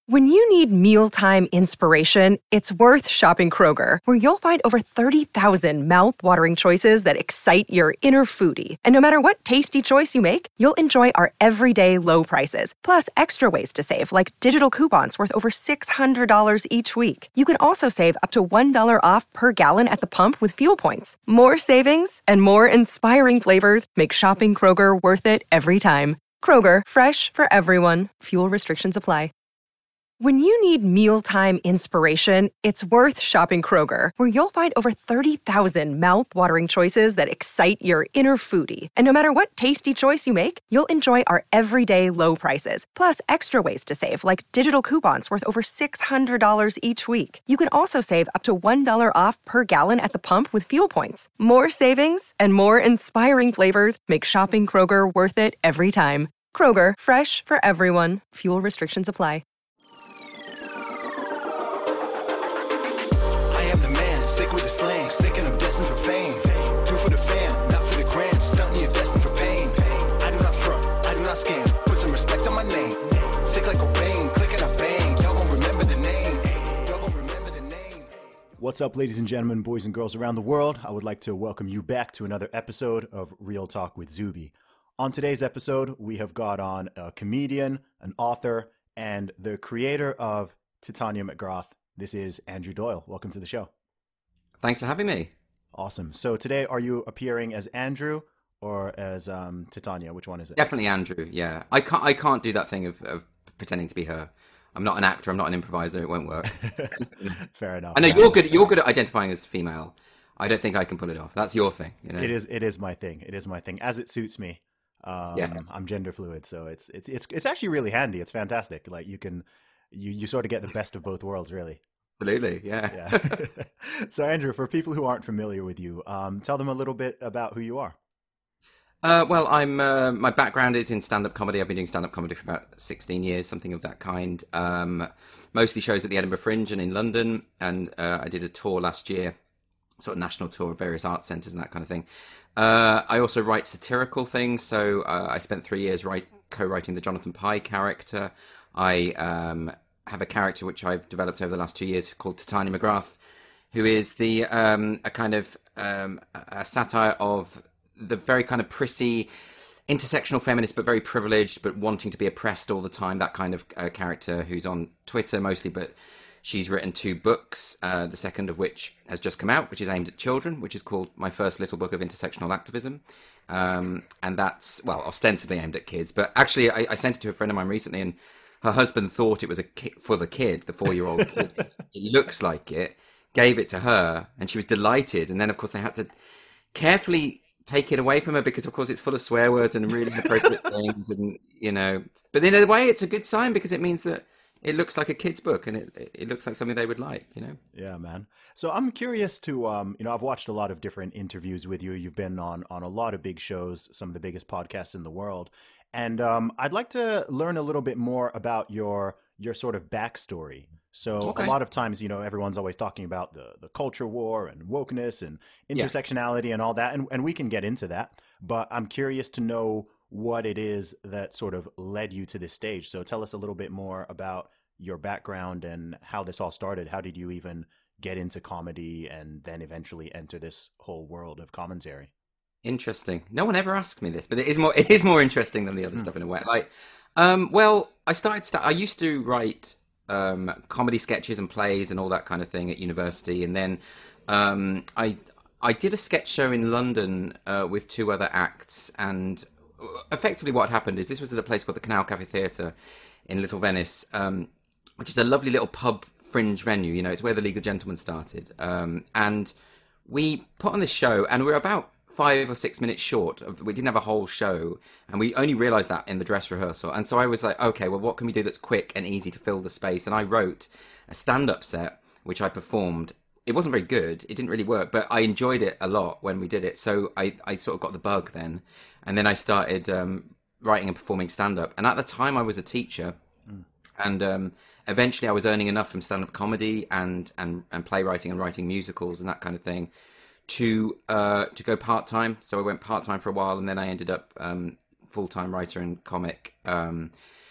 When you need mealtime inspiration, it's worth shopping Kroger, where you'll find over 30,000 mouth-watering choices that excite your inner foodie. And no matter what tasty choice you make, you'll enjoy our everyday low prices, plus extra ways to save, like digital coupons worth over $600 each week. You can also save up to $1 off per gallon at the pump with fuel points. More savings and more inspiring flavors make shopping Kroger worth it every time. Kroger, fresh for everyone. Fuel restrictions apply. When you need mealtime inspiration, it's worth shopping Kroger, where you'll find over 30,000 mouth-watering choices that excite your inner foodie. And no matter what tasty choice you make, you'll enjoy our everyday low prices, plus extra ways to save, like digital coupons worth over $600 each week. You can also save up to $1 off per gallon at the pump with fuel points. More savings and more inspiring flavors make shopping Kroger worth it every time. Kroger, fresh for everyone. Fuel restrictions apply. Sick with the slang, sick and I'm destined for fame. Do for the fam, not for the gram. Stunting, you're destined for pain. I do not front, I do not scam. Put some respect on my name. Sick like Cobain, click and I bang. Y'all gon' remember the name. Y'all gon' remember the name. What's up, ladies and gentlemen, boys and girls around the world? I would like to welcome you back to another episode of Real Talk with Zuby. On today's episode, we have got on a comedian, an author, and the creator of Titania McGrath. This is Andrew Doyle. Welcome to the show. Thanks for having me. Awesome. So today, are you appearing as Andrew or as Titania? Which one is it? Definitely Andrew. Yeah, I can't do that thing of pretending to be her. I'm not an actor. I'm not an improviser. It won't work. Fair enough. I know you're good. You're good at identifying as female. I don't think I can pull it off. That's your thing. You know? It is my thing. It is my thing as it suits me. I'm gender fluid, so it's actually really handy. It's fantastic. Like you sort of get the best of both worlds, really. Absolutely, yeah. So, Andrew, for people who aren't familiar with you, tell them a little bit about who you are. Well, I'm. My background is in stand-up comedy. I've been doing stand-up comedy for about 16 years, something of that kind. Mostly shows at the Edinburgh Fringe and in London, and I did a tour last year, sort of national tour of various art centres and that kind of thing. I also write satirical things, so I spent 3 years co-writing the Jonathan Pie character. I have a character which I've developed over the last 2 years called Titania McGrath, who is the a kind of a satire of the very kind of prissy, intersectional feminist, but very privileged, but wanting to be oppressed all the time. That kind of character who's on Twitter mostly, but she's written 2 books, the second of which has just come out, which is aimed at children, which is called My First Little Book of Intersectional Activism. And that's, well, ostensibly aimed at kids, but actually I sent it to a friend of mine recently, and her husband thought it was for the kid, the 4-year-old kid. It looks like it. Gave it to her, and she was delighted. And then, of course, they had to carefully take it away from her because, of course, it's full of swear words and really inappropriate things. And, you know, but in a way, it's a good sign because it means that it looks like a kid's book and it looks like something they would like, you know? Yeah, man. So I'm curious to, I've watched a lot of different interviews with you. You've been on a lot of big shows, some of the biggest podcasts in the world. And I'd like to learn a little bit more about your sort of backstory. So A lot of times, everyone's always talking about the culture war and wokeness and intersectionality and all that. And we can get into that. But I'm curious to know what it is that sort of led you to this stage. So tell us a little bit more about your background and how this all started. How did you even get into comedy and then eventually enter this whole world of commentary? Interesting. No one ever asked me this, but it is more interesting than the other stuff in a way. Like, well, I used to write comedy sketches and plays and all that kind of thing at university, and then I did a sketch show in London with 2 other acts, and effectively what happened is this was at a place called the Canal Cafe Theatre in Little Venice, which is a lovely little pub fringe venue. You know, it's where the League of Gentlemen started, and we put on this show, and we were about 5 or 6 minutes short. We didn't have a whole show, and we only realised that in the dress rehearsal. And so I was like, okay, well, what can we do that's quick and easy to fill the space? And I wrote a stand-up set, which I performed. It wasn't very good. It didn't really work, but I enjoyed it a lot when we did it. So I sort of got the bug then. And then I started writing and performing stand-up. And at the time, I was a teacher. And eventually I was earning enough from stand-up comedy and playwriting and writing musicals and that kind of thing to go part-time. So I went part-time for a while, and then I ended up full-time writer and comic. And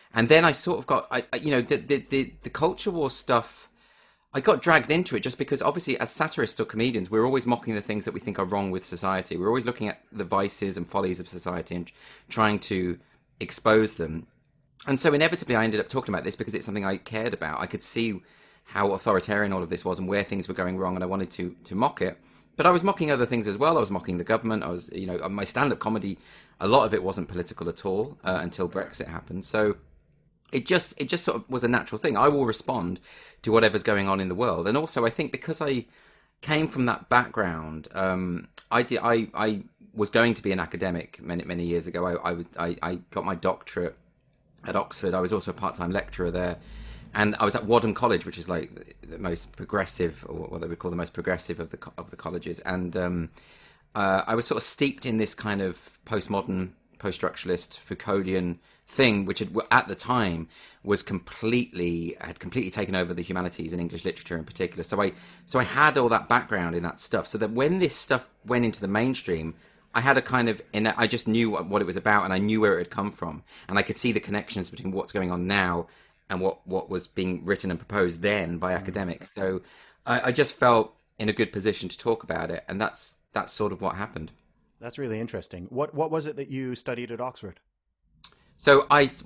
And then I sort of got, the culture war stuff, I got dragged into it just because obviously as satirists or comedians, we're always mocking the things that we think are wrong with society. We're always looking at the vices and follies of society and trying to expose them. And so inevitably I ended up talking about this because it's something I cared about. I could see how authoritarian all of this was and where things were going wrong, and I wanted to mock it. But I was mocking other things as well. I was mocking the government. I was, my stand-up comedy, a lot of it wasn't political at all until Brexit happened. So it just sort of was a natural thing. I will respond to whatever's going on in the world. And also I think because I came from that background, I was going to be an academic many years ago. I got my doctorate at Oxford. I was also a part-time lecturer there. And I was at Wadham College, which is like the most progressive, or what they would call the most progressive of the colleges. And I was sort of steeped in this kind of postmodern, post-structuralist, Foucauldian thing, which at the time had completely taken over the humanities and English literature in particular. So I had all that background in that stuff, so that when this stuff went into the mainstream, I had a kind of, I just knew what it was about, and I knew where it had come from, and I could see the connections between what's going on now and what was being written and proposed then by academics. So I just felt in a good position to talk about it, and that's sort of what happened. That's really interesting. What was it that you studied at Oxford? So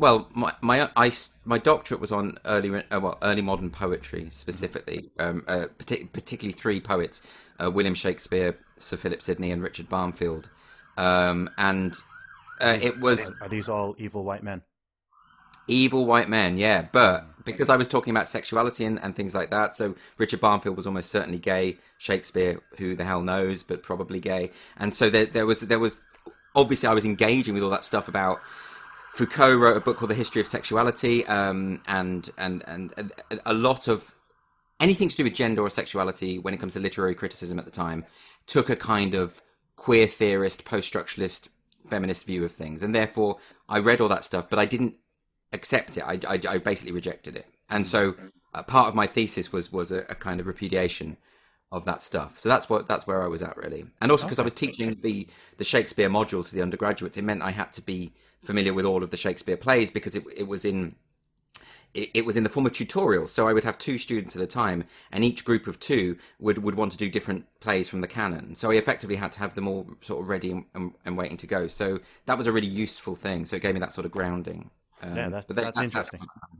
my doctorate was on early modern poetry specifically, particularly three poets, William Shakespeare, Sir Philip Sidney, and Richard Barnfield, it was. Are these all evil white men? Evil white men, yeah. But because I was talking about sexuality and things like that, so Richard Barnfield was almost certainly gay. Shakespeare, who the hell knows, but probably gay. And so there was obviously I was engaging with all that stuff about. Foucault wrote a book called The History of Sexuality, and a lot of anything to do with gender or sexuality when it comes to literary criticism at the time took a kind of queer theorist, post-structuralist, feminist view of things. And therefore, I read all that stuff, but I didn't accept it. I basically rejected it. And so part of my thesis was a kind of repudiation of that stuff. So that's where I was at, really. And also because I was teaching the Shakespeare module to the undergraduates, it meant I had to be familiar with all of the Shakespeare plays because it was in the form of tutorials. So I would have two students at a time, and each group of two would want to do different plays from the canon. So I effectively had to have them all sort of ready and waiting to go. So that was a really useful thing. So it gave me that sort of grounding. That's interesting.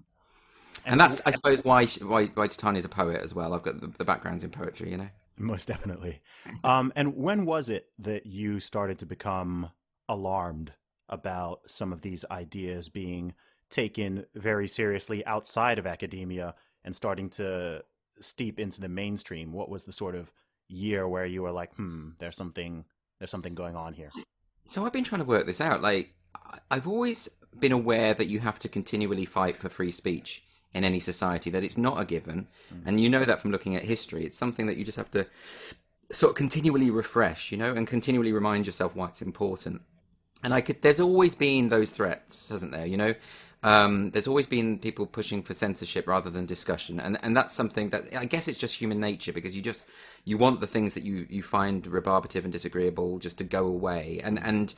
And that's, I suppose, why Titania's a poet as well. I've got the backgrounds in poetry, you know. Most definitely. And when was it that you started to become alarmed about some of these ideas being taken very seriously outside of academia and starting to steep into the mainstream? What was the sort of year where you were like, there's something going on here? So I've been trying to work this out. Like, I've always been aware that you have to continually fight for free speech in any society, that it's not a given. And you know that from looking at history. It's something that you just have to sort of continually refresh, and continually remind yourself why it's important. And there's always been those threats, hasn't there? There's always been people pushing for censorship rather than discussion. And that's something that I guess it's just human nature, because you want the things that you find rebarbative and disagreeable just to go away. And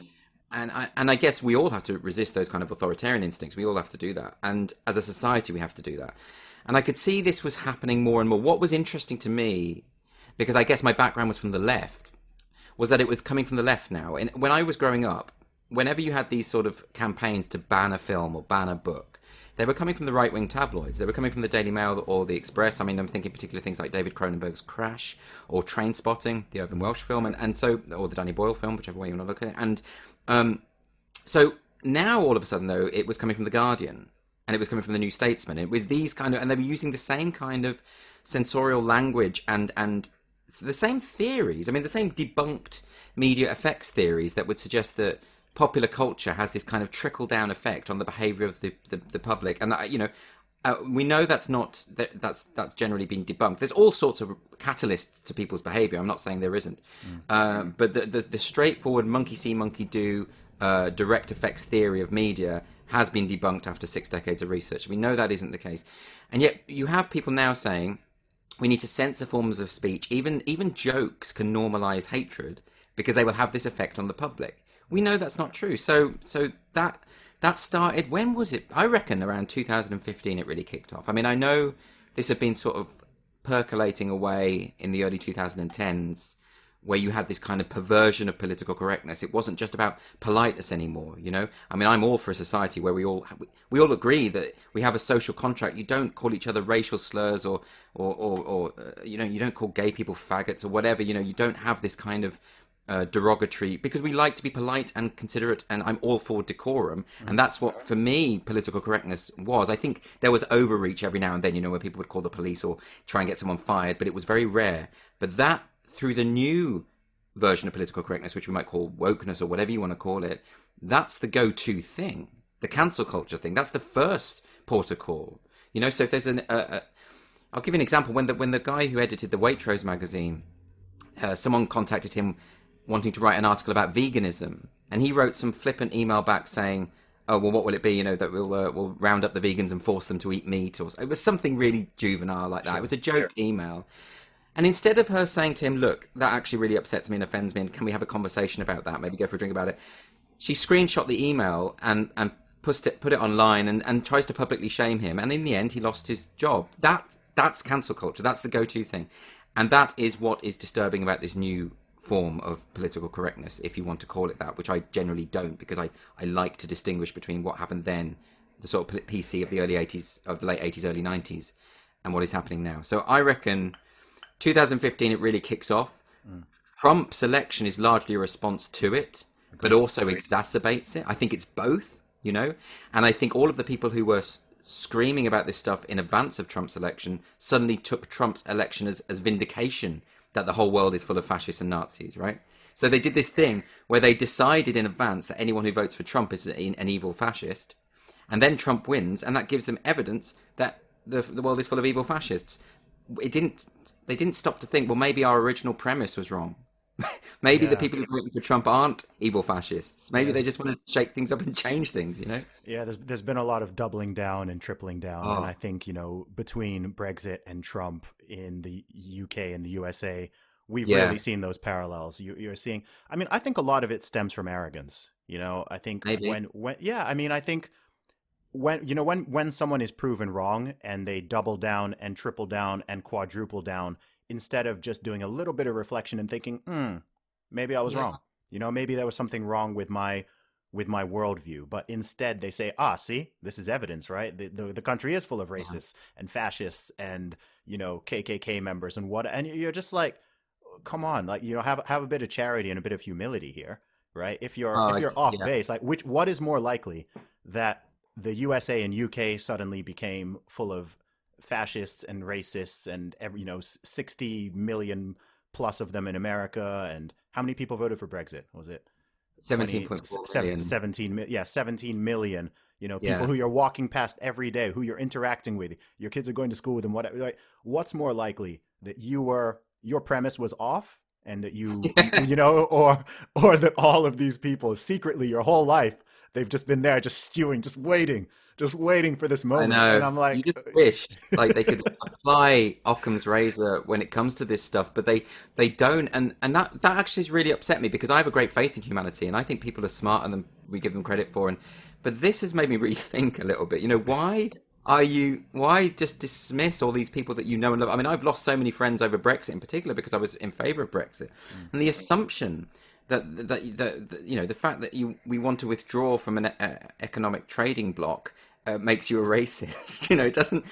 I guess we all have to resist those kind of authoritarian instincts. We all have to do that. And as a society, we have to do that. And I could see this was happening more and more. What was interesting to me, because I guess my background was from the left, was that it was coming from the left now. And when I was growing up, whenever you had these sort of campaigns to ban a film or ban a book, they were coming from the right-wing tabloids. They were coming from the Daily Mail or the Express. I mean, I'm thinking particular things like David Cronenberg's Crash or Trainspotting, the Irvine Welsh film, and so, or the Danny Boyle film, whichever way you want to look at it. And so now all of a sudden, though, it was coming from The Guardian and it was coming from the New Statesman. It was these kind of, and they were using the same kind of censorial language and the same theories. I mean, the same debunked media effects theories that would suggest that popular culture has this kind of trickle-down effect on the behaviour of the public, and we know that's generally been debunked. There's all sorts of catalysts to people's behaviour. I'm not saying there isn't, but the straightforward monkey see, monkey do direct effects theory of media has been debunked after 6 decades of research. We know that isn't the case, and yet you have people now saying we need to censor forms of speech. Even jokes can normalise hatred because they will have this effect on the public. We know that's not true. So that that started, when was it? I reckon around 2015 it really kicked off. I mean, I know this had been sort of percolating away in the early 2010s, where you had this kind of perversion of political correctness. It wasn't just about politeness anymore, you know? I mean, I'm all for a society where we all agree that we have a social contract. You don't call each other racial slurs or you know, you don't call gay people faggots or whatever, you know, you don't have this kind of derogatory, because we like to be polite and considerate, and I'm all for decorum. And that's what, for me, political correctness was. I think there was overreach every now and then, you know, where people would call the police or try and get someone fired, but it was very rare. But that, through the new version of political correctness, which we might call wokeness or whatever you want to call it, that's the go-to thing, the cancel culture thing. That's the first port of call. You know, so if there's I'll give you an example. When the guy who edited the Waitrose magazine, someone contacted him wanting to write an article about veganism, and he wrote some flippant email back saying, "Oh, well, what will it be? You know, that we'll round up the vegans and force them to eat meat," or it was something really juvenile like that. Sure. It was a joke email. And instead of her saying to him, "Look, that actually really upsets me and offends me, and can we have a conversation about that? Maybe go for a drink about it," she screenshot the email and put it online and tries to publicly shame him. And in the end, he lost his job. That's cancel culture. That's the go-to thing. And that is what is disturbing about this new form of political correctness, if you want to call it that, which I generally don't, because I like to distinguish between what happened then, the sort of PC of the early 80s, of the late 80s, early 90s, and what is happening now. So I reckon 2015 it really kicks off. Trump's election is largely a response to it, but also exacerbates it. I think it's both, you know, and I think all of the people who were screaming about this stuff in advance of Trump's election suddenly took Trump's election as vindication that the whole world is full of fascists and Nazis, right? So they did this thing where they decided in advance that anyone who votes for Trump is an evil fascist, and then Trump wins, and that gives them evidence that the world is full of evil fascists. They didn't stop to think, well, maybe our original premise was wrong. Maybe the people who voted for Trump aren't evil fascists. Maybe they just want to shake things up and change things, you know? Yeah, there's been a lot of doubling down and tripling down. And I think, you know, between Brexit and Trump in the UK and the USA, we've really seen those parallels. You're seeing, I mean, I think a lot of it stems from arrogance. You know, I think I think when someone is proven wrong and they double down and triple down and quadruple down, instead of just doing a little bit of reflection and thinking, maybe I was wrong. You know, maybe there was something wrong with my worldview. But instead they say, see, this is evidence, right? The country is full of racists and fascists and, you know, KKK members and what. And you're just like, come on, like, you know, have a bit of charity and a bit of humility here, right? If you're off base, like what is more likely, that the USA and UK suddenly became full of fascists and racists and 60 million plus of them in America, and how many people voted for Brexit? Was it 17.4 million? 17 million. You know, people who you're walking past every day, who you're interacting with, your kids are going to school with them. Whatever. Like, what's more likely, that your premise was off, and that you know, or that all of these people secretly your whole life they've just been there, just stewing, just waiting for this moment. I know. And I'm like, you just wish like they could apply Occam's razor when it comes to this stuff, but they don't. And that actually has really upset me, because I have a great faith in humanity, and I think people are smarter than we give them credit for. But this has made me rethink a little bit. You know, why just dismiss all these people that you know and love? I mean, I've lost so many friends over Brexit in particular, because I was in favor of Brexit. And the assumption that you know, the fact that we want to withdraw from an economic trading bloc makes you a racist. You know,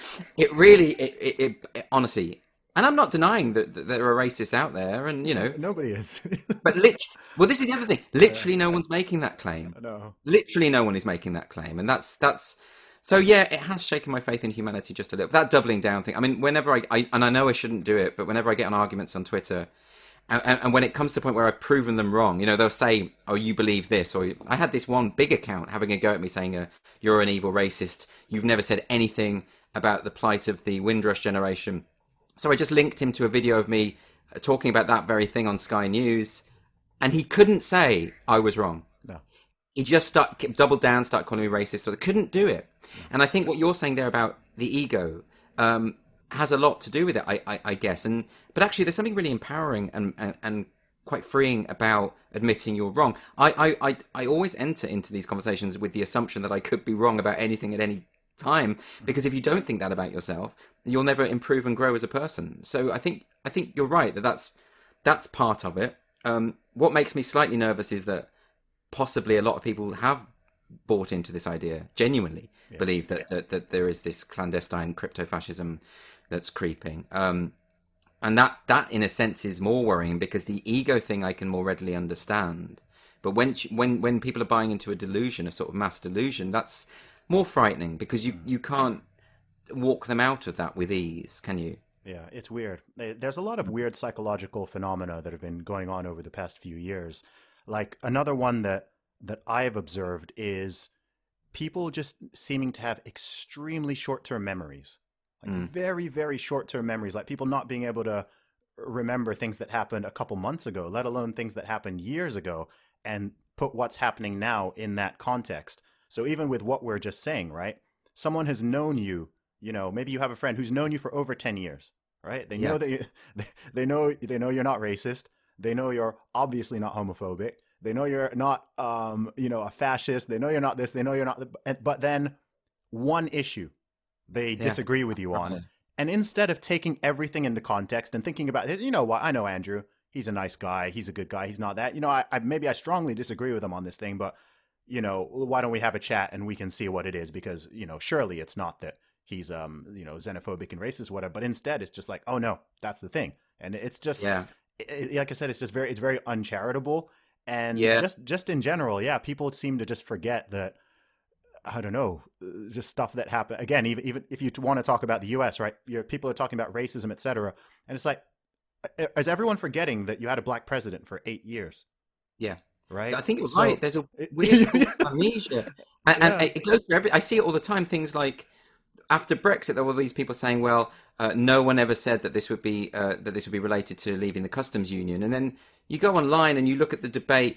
it honestly, and I'm not denying that there are racists out there, and you know, nobody is. But well, this is the other thing. Literally, no one's making that claim. No, literally, no one is making that claim, and that's. So yeah, it has shaken my faith in humanity just a little. That doubling down thing. I mean, whenever I know I shouldn't do it, but whenever I get on arguments on Twitter. And when it comes to the point where I've proven them wrong, you know, they'll say, "Oh, you believe this," or I had this one big account having a go at me saying, "You're an evil racist. You've never said anything about the plight of the Windrush generation." So I just linked him to a video of me talking about that very thing on Sky News, and he couldn't say I was wrong. No, he just doubled down, started calling me racist. Or couldn't do it. And I think what you're saying there about the ego has a lot to do with it, I guess. But actually, there's something really empowering and quite freeing about admitting you're wrong. I always enter into these conversations with the assumption that I could be wrong about anything at any time, because if you don't think that about yourself, you'll never improve and grow as a person. So I think you're right that's part of it. What makes me slightly nervous is that possibly a lot of people have bought into this idea, genuinely believe that there is this clandestine crypto-fascism that's creeping. And that in a sense is more worrying, because the ego thing I can more readily understand. But when people are buying into a delusion, a sort of mass delusion, that's more frightening, because you can't walk them out of that with ease, can you? Yeah, it's weird. There's a lot of weird psychological phenomena that have been going on over the past few years. Like, another one that I've observed is people just seeming to have extremely short-term memories. Like very, very short-term memories, like people not being able to remember things that happened a couple months ago, let alone things that happened years ago, and put what's happening now in that context. So even with what we're just saying, right? Someone has known you, maybe you have a friend who's known you for over 10 years, right? They know that they know you're not racist. They know you're obviously not homophobic. They know you're not, a fascist. They know you're not this. They know you're not. But then one issue they disagree with you on. And instead of taking everything into context and thinking about, you know what, I know Andrew, he's a nice guy, he's a good guy, he's not that. Maybe I strongly disagree with him on this thing, but, why don't we have a chat and we can see what it is? Because, surely it's not that he's, xenophobic and racist, whatever. But instead, it's just like, oh no, that's the thing. And it's just, like I said, it's very uncharitable. And just in general, people seem to just forget that, I don't know, just stuff that happened. Again, even if you want to talk about the U.S., right? People are talking about racism, et cetera. And it's like, is everyone forgetting that you had a black president for 8 years? Yeah. Right? I think you're right. There's a weird amnesia. And it goes for I see it all the time. Things like, after Brexit, there were all these people saying, well, no one ever said that this would be related to leaving the customs union. And then you go online and you look at the debate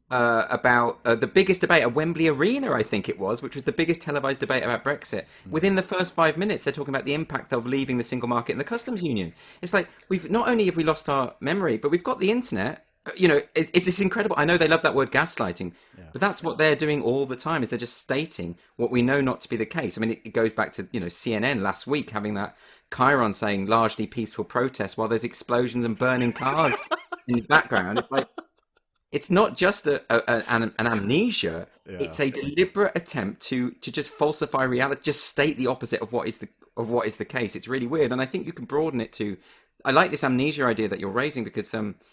about the biggest debate at Wembley Arena, I think it was, which was the biggest televised debate about Brexit. Within the first 5 minutes, they're talking about the impact of leaving the single market and the customs union. It's like, we've not only have we lost our memory, but we've got the internet. It's incredible. I know they love that word gaslighting, but that's what they're doing all the time, is they're just stating what we know not to be the case. I mean, it goes back to, CNN last week having that Chiron saying largely peaceful protests while there's explosions and burning cars in the background. It's like, it's not just an amnesia. Yeah. It's a deliberate attempt to just falsify reality, just state the opposite of what is the case. It's really weird, and I think you can broaden it to. I like this amnesia idea that you're raising, because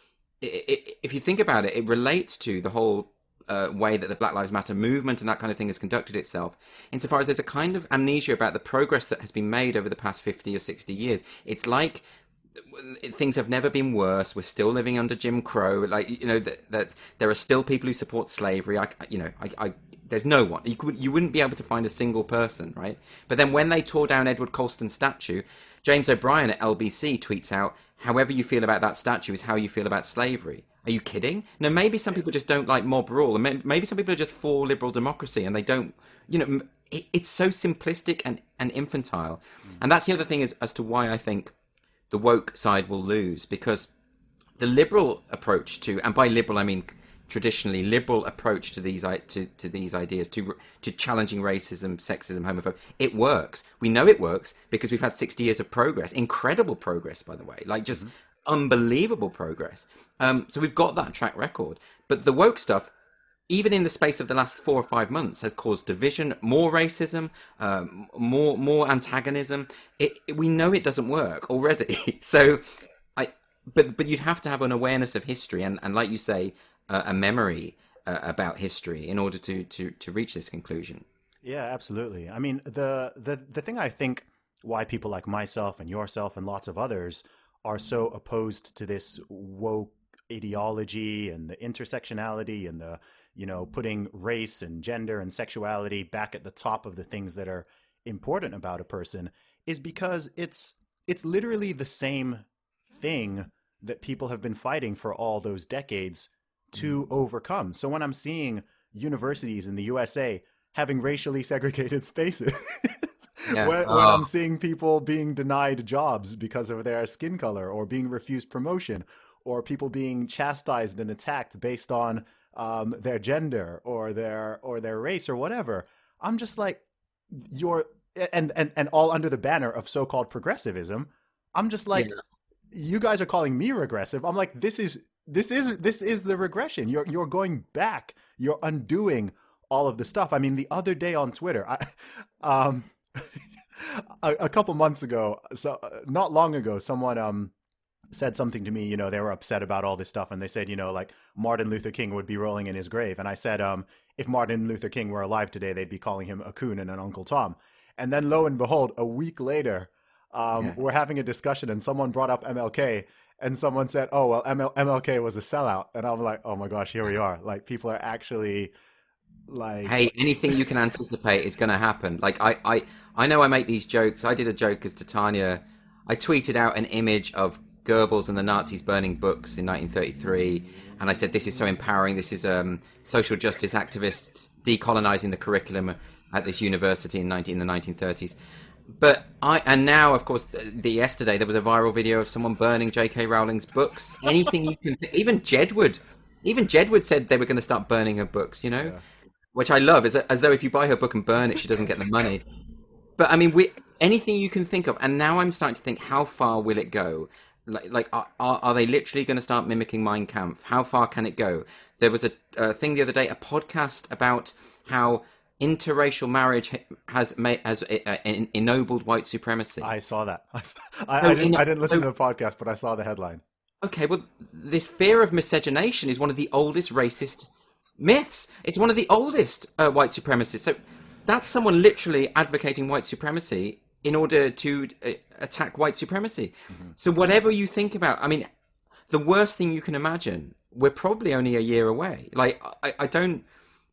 if you think about it, it relates to the whole way that the Black Lives Matter movement and that kind of thing has conducted itself. Insofar as there's a kind of amnesia about the progress that has been made over the past 50 or 60 years. It's like, things have never been worse. We're still living under Jim Crow. Like, that there are still people who support slavery. There's no one. You wouldn't be able to find a single person, right? But then when they tore down Edward Colston's statue, James O'Brien at LBC tweets out, "However you feel about that statue is how you feel about slavery." Are you kidding? No, maybe some people just don't like mob rule, and maybe some people are just for liberal democracy, and they don't. It's so simplistic and infantile, and that's the other thing as to why I think the woke side will lose, because the liberal approach to, and by liberal I mean traditionally liberal approach to these ideas, to challenging racism, sexism, homophobia, it works. We know it works because we've had 60 years of progress, incredible progress, by the way, like just unbelievable progress. So we've got that track record. But the woke stuff, even in the space of the last 4 or 5 months, has caused division, more racism, more antagonism. We know it doesn't work already. So, but you'd have to have an awareness of history and like you say, a memory about history in order to reach this conclusion. Yeah, absolutely. I mean, the thing I think why people like myself and yourself and lots of others are so opposed to this woke ideology and the intersectionality and the putting race and gender and sexuality back at the top of the things that are important about a person is because it's literally the same thing that people have been fighting for all those decades to overcome. So when I'm seeing universities in the USA having racially segregated spaces, when I'm seeing people being denied jobs because of their skin color or being refused promotion, or people being chastised and attacked based on their gender or their race or whatever. I'm just like, you're and all under the banner of so-called progressivism. I'm just like, you guys are calling me regressive. I'm like, this is the regression. You're going back. You're undoing all of the stuff. I mean, the other day on Twitter, a couple months ago, so not long ago, someone said something to me. They were upset about all this stuff, and they said, like Martin Luther King would be rolling in his grave. And I said, if Martin Luther King were alive today, they'd be calling him a coon and an Uncle Tom. And then lo and behold, a week later, we're having a discussion, and someone brought up MLK, and someone said, "Oh, well, MLK was a sellout," and I'm like, "Oh my gosh, here we are!" Like, people are actually like, "Hey, anything you can anticipate is going to happen." Like, I know I make these jokes. I did a joke as Titania. I tweeted out an image of Goebbels and the Nazis burning books in 1933, and I said, "This is so empowering. This is social justice activists decolonizing the curriculum at this university in the 1930s." But now, of course, yesterday there was a viral video of someone burning J.K. Rowling's books. Anything you can, even Jedward said they were going to start burning her books. Which I love, as though if you buy her book and burn it, she doesn't get the money. But I mean, anything you can think of, and now I'm starting to think, how far will it go? Like, are they literally going to start mimicking Mein Kampf? How far can it go? There was a thing the other day, a podcast about how interracial marriage has ennobled white supremacy. I saw that. I didn't listen to the podcast, but I saw the headline. Okay, well, this fear of miscegenation is one of the oldest racist myths. It's one of the oldest white supremacists. So that's someone literally advocating white supremacy in order to attack white supremacy. Mm-hmm. So whatever you think about, I mean, the worst thing you can imagine, we're probably only a year away. Like, I don't...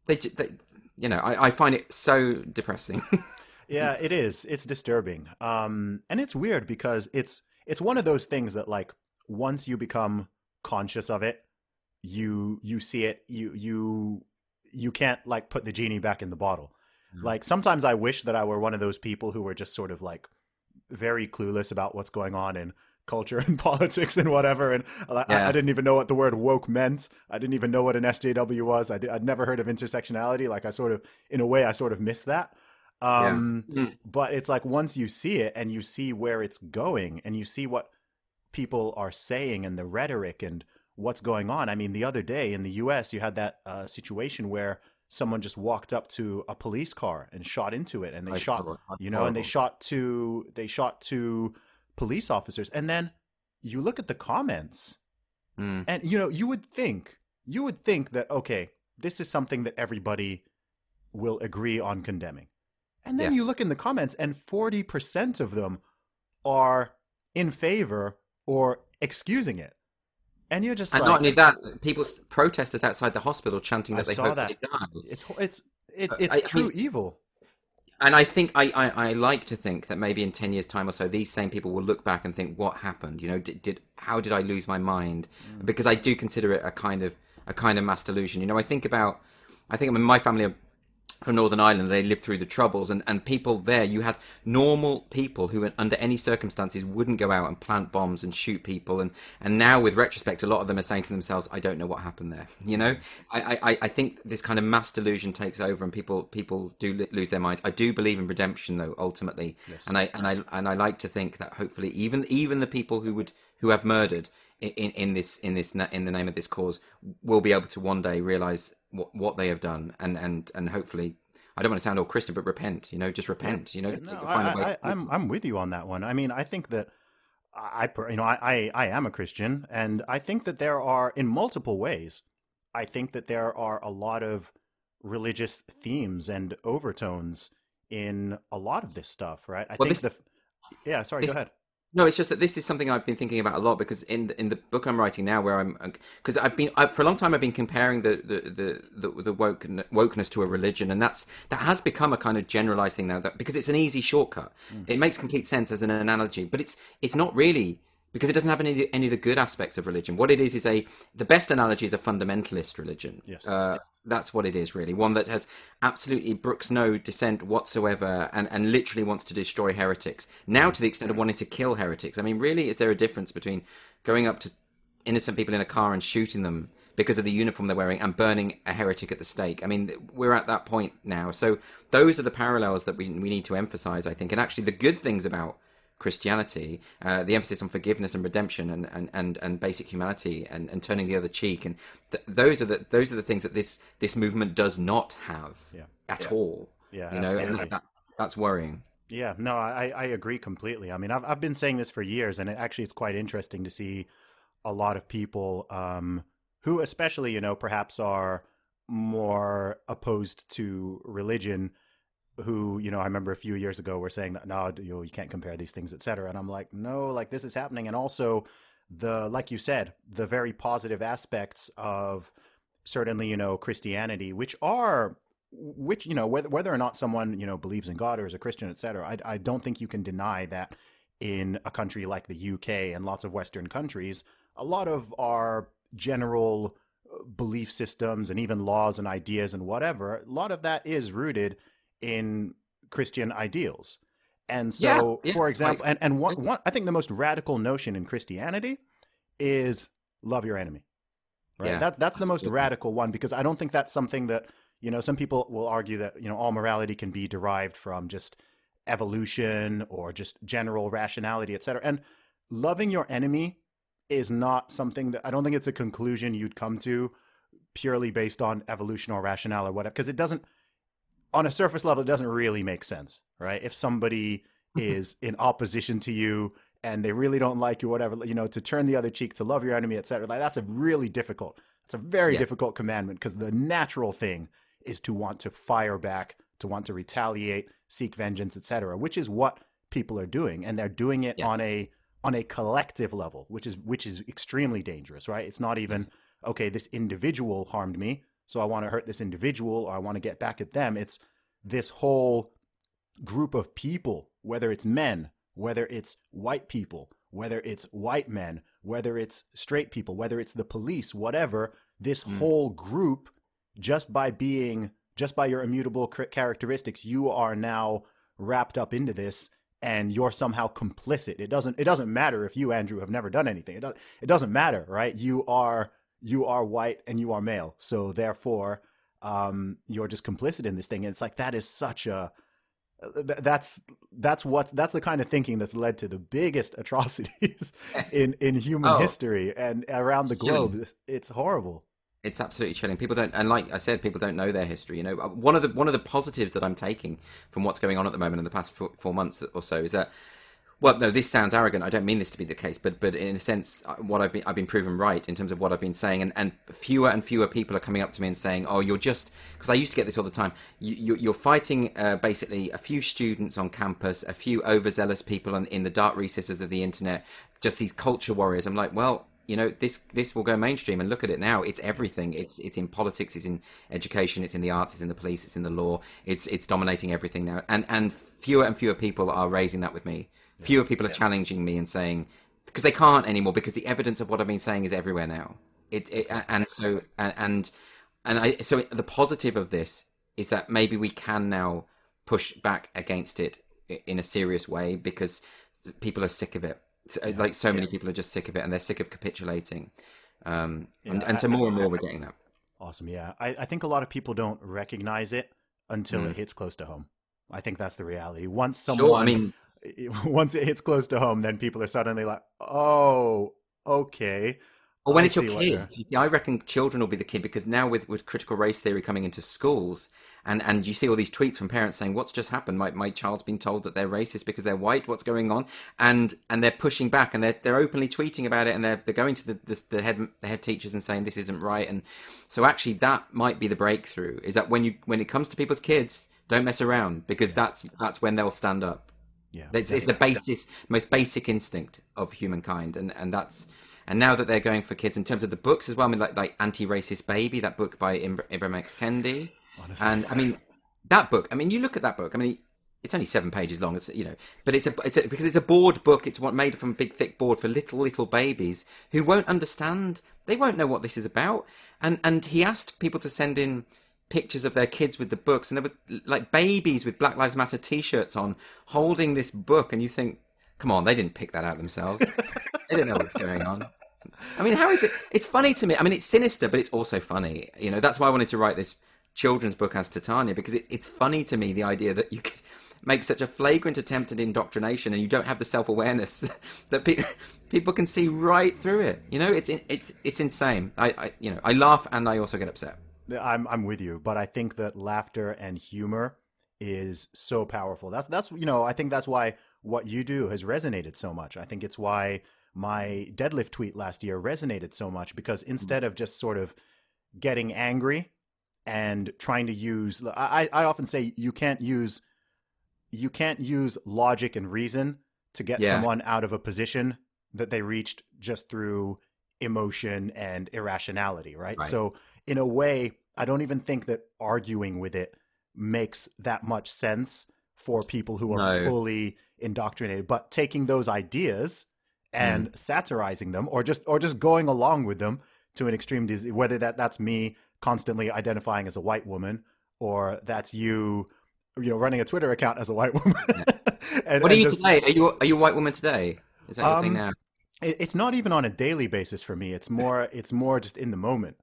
I find it so depressing. Yeah, it is. It's disturbing. And it's weird because it's one of those things that, like, once you become conscious of it, you see it, you can't, like, put the genie back in the bottle. Mm-hmm. Like, sometimes I wish that I were one of those people who were just sort of, like, very clueless about what's going on in culture and politics and whatever, and I didn't even know what the word woke meant. I didn't even know what an SJW was. I'd never heard of intersectionality. Like, in a way I sort of missed that. But it's like, once you see it and you see where it's going and you see what people are saying and the rhetoric and what's going on. I mean, the other day in the US, you had that situation where someone just walked up to a police car and shot into it, and they shot two police officers. And then you look at the comments and you would think that, okay, this is something that everybody will agree on condemning. And then you look in the comments and 40% of them are in favor or excusing it. And you're just and not only that, protesters outside the hospital chanting that they hope they die. It's true evil. And I think I like to think that maybe in 10 years' time or so, these same people will look back and think, what happened? How did I lose my mind? Because I do consider it a kind of mass delusion. I think my family are from Northern Ireland. They lived through the Troubles, and people there, you had normal people who under any circumstances wouldn't go out and plant bombs and shoot people, and now with retrospect, a lot of them are saying to themselves, I don't know what happened there. I think this kind of mass delusion takes over, and people do lose their minds. I do believe in redemption, though, ultimately. Yes. And I like to think that hopefully even the people who have murdered in the name of this cause will be able to one day realize what they have done, and hopefully, I don't want to sound all Christian, but repent. Just repent. I'm with you on that one. I mean, I think that I am a Christian, and I think that there are, in multiple ways, I think that there are a lot of religious themes and overtones in a lot of this stuff, right? Go ahead. No, it's just that this is something I've been thinking about a lot, because in the book I'm writing now, for a long time I've been comparing the wokeness to a religion, and that has become a kind of generalized thing now, because it's an easy shortcut. It makes complete sense as an analogy, but it's not really, because it doesn't have any of the good aspects of religion. What it is the best analogy is a fundamentalist religion. Yes. That's what it is, really. One that has absolutely brooks no dissent whatsoever, and literally wants to destroy heretics. Now to the extent of wanting to kill heretics. I mean, really, is there a difference between going up to innocent people in a car and shooting them because of the uniform they're wearing and burning a heretic at the stake. I mean, we're at that point now. So those are the parallels that we need to emphasize, I think. And actually, the good things about Christianity, the emphasis on forgiveness and redemption and basic humanity and turning the other cheek, and those are the things that this movement does not have at all. Yeah, you know, and that's worrying. Yeah, no, I agree completely. I mean, I've been saying this for years, and it's quite interesting to see a lot of people who, especially, you know, perhaps are more opposed to religion, who, you know, I remember a few years ago were saying that, no, you can't compare these things, etc. And I'm like, no, like this is happening. And also like you said, the very positive aspects of certainly, you know, Christianity, which, you know, whether or not someone, you know, believes in God or is a Christian, etc. I don't think you can deny that in a country like the UK and lots of Western countries, a lot of our general belief systems and even laws and ideas and whatever, a lot of that is rooted in Christian ideals. And so, for example, and one, I think the most radical notion in Christianity is love your enemy, right? That's absolutely the most radical one, because I don't think that's something that, you know, some people will argue that, you know, all morality can be derived from just evolution or just general rationality, etc. And loving your enemy is not something that, I don't think it's a conclusion you'd come to purely based on evolution or rationale or whatever, because it doesn't, on a surface level, it doesn't really make sense, right? If somebody is in opposition to you and they really don't like you, whatever, you know, to turn the other cheek, to love your enemy, etc. Like that's a very difficult commandment, because the natural thing is to want to fire back, to want to retaliate, seek vengeance, etc., which is what people are doing, and they're doing it on a collective level, which is extremely dangerous, right? It's not even, okay, this individual harmed me, so I want to hurt this individual or I want to get back at them. It's this whole group of people, whether it's men, whether it's white people, whether it's white men, whether it's straight people, whether it's the police, whatever, this whole group, just by your immutable characteristics, you are now wrapped up into this, and you're somehow complicit. It doesn't matter if you, Andrew, have never done anything. It doesn't matter, right? You are white and you are male, so therefore you're just complicit in this thing. And it's like, that is such a that's the kind of thinking that's led to the biggest atrocities in human history and around the globe. It's horrible. It's absolutely chilling. People don't, and like I said, people don't know their history. You know, one of the positives that I'm taking from what's going on at the moment in the past 4 months or so is that, well, no, this sounds arrogant. I don't mean this to be the case, but in a sense, what I've been proven right in terms of what I've been saying, and fewer and fewer people are coming up to me and saying, "Oh, you're just," because I used to get this all the time. You're fighting basically a few students on campus, a few overzealous people in the dark recesses of the internet, just these culture warriors. I'm like, well, you know, this will go mainstream, and look at it now. It's everything. It's in politics, it's in education, it's in the arts, it's in the police, it's in the law. It's dominating everything now, and fewer and fewer people are raising that with me. Fewer people are challenging me and saying, because they can't anymore, because the evidence of what I've been saying is everywhere now. So the positive of this is that maybe we can now push back against it in a serious way, because people are sick of it. Like so many people are just sick of it, and they're sick of capitulating. And so more and more we're getting that. Awesome. Yeah. I think a lot of people don't recognize it until it hits close to home. I think that's the reality. Once it hits close to home, then people are suddenly like, oh, okay. Or when it's your kids. I reckon children will be the kid, because now with critical race theory coming into schools, and you see all these tweets from parents saying, what's just happened? My child's been told that they're racist because they're white. What's going on? And they're pushing back, and they're openly tweeting about it, and they're going to the head teachers and saying this isn't right. And so actually that might be the breakthrough, is that when it comes to people's kids, don't mess around, because that's when they'll stand up. Yeah, it's the most basic instinct of humankind, and that's. And now that they're going for kids in terms of the books as well, I mean, like Anti-Racist Baby, that book by Ibram X. Kendi. Honestly. And I mean, that book, I mean, you look at that book, I mean, it's only 7 pages long, you know, but because it's a board book, it's made from a big, thick board for little babies who won't understand, they won't know what this is about. And he asked people to send in pictures of their kids with the books, and there were like babies with Black Lives Matter t-shirts on, holding this book, and you think, come on, they didn't pick that out themselves. They didn't know what's going on. I mean, how is it? It's funny to me. I mean, it's sinister, but it's also funny. You know, that's why I wanted to write this children's book as Titania, because it's funny to me, the idea that you could make such a flagrant attempt at indoctrination and you don't have the self-awareness that people can see right through it. You know, it's insane. I laugh and I also get upset. I'm with you, but I think that laughter and humor is so powerful. That's I think that's why what you do has resonated so much. I think it's why my deadlift tweet last year resonated so much, because instead of just sort of getting angry and trying to use, I often say you can't use logic and reason to get someone out of a position that they reached just through emotion and irrationality, right? So in a way, I don't even think that arguing with it makes that much sense for people who are fully indoctrinated, but taking those ideas and satirizing them, or just going along with them to an extreme, whether that's me constantly identifying as a white woman, or that's you running a Twitter account as a white woman. What are you today? Are you a white woman today? Is that your thing now? It's not even on a daily basis for me. It's more just in the moment.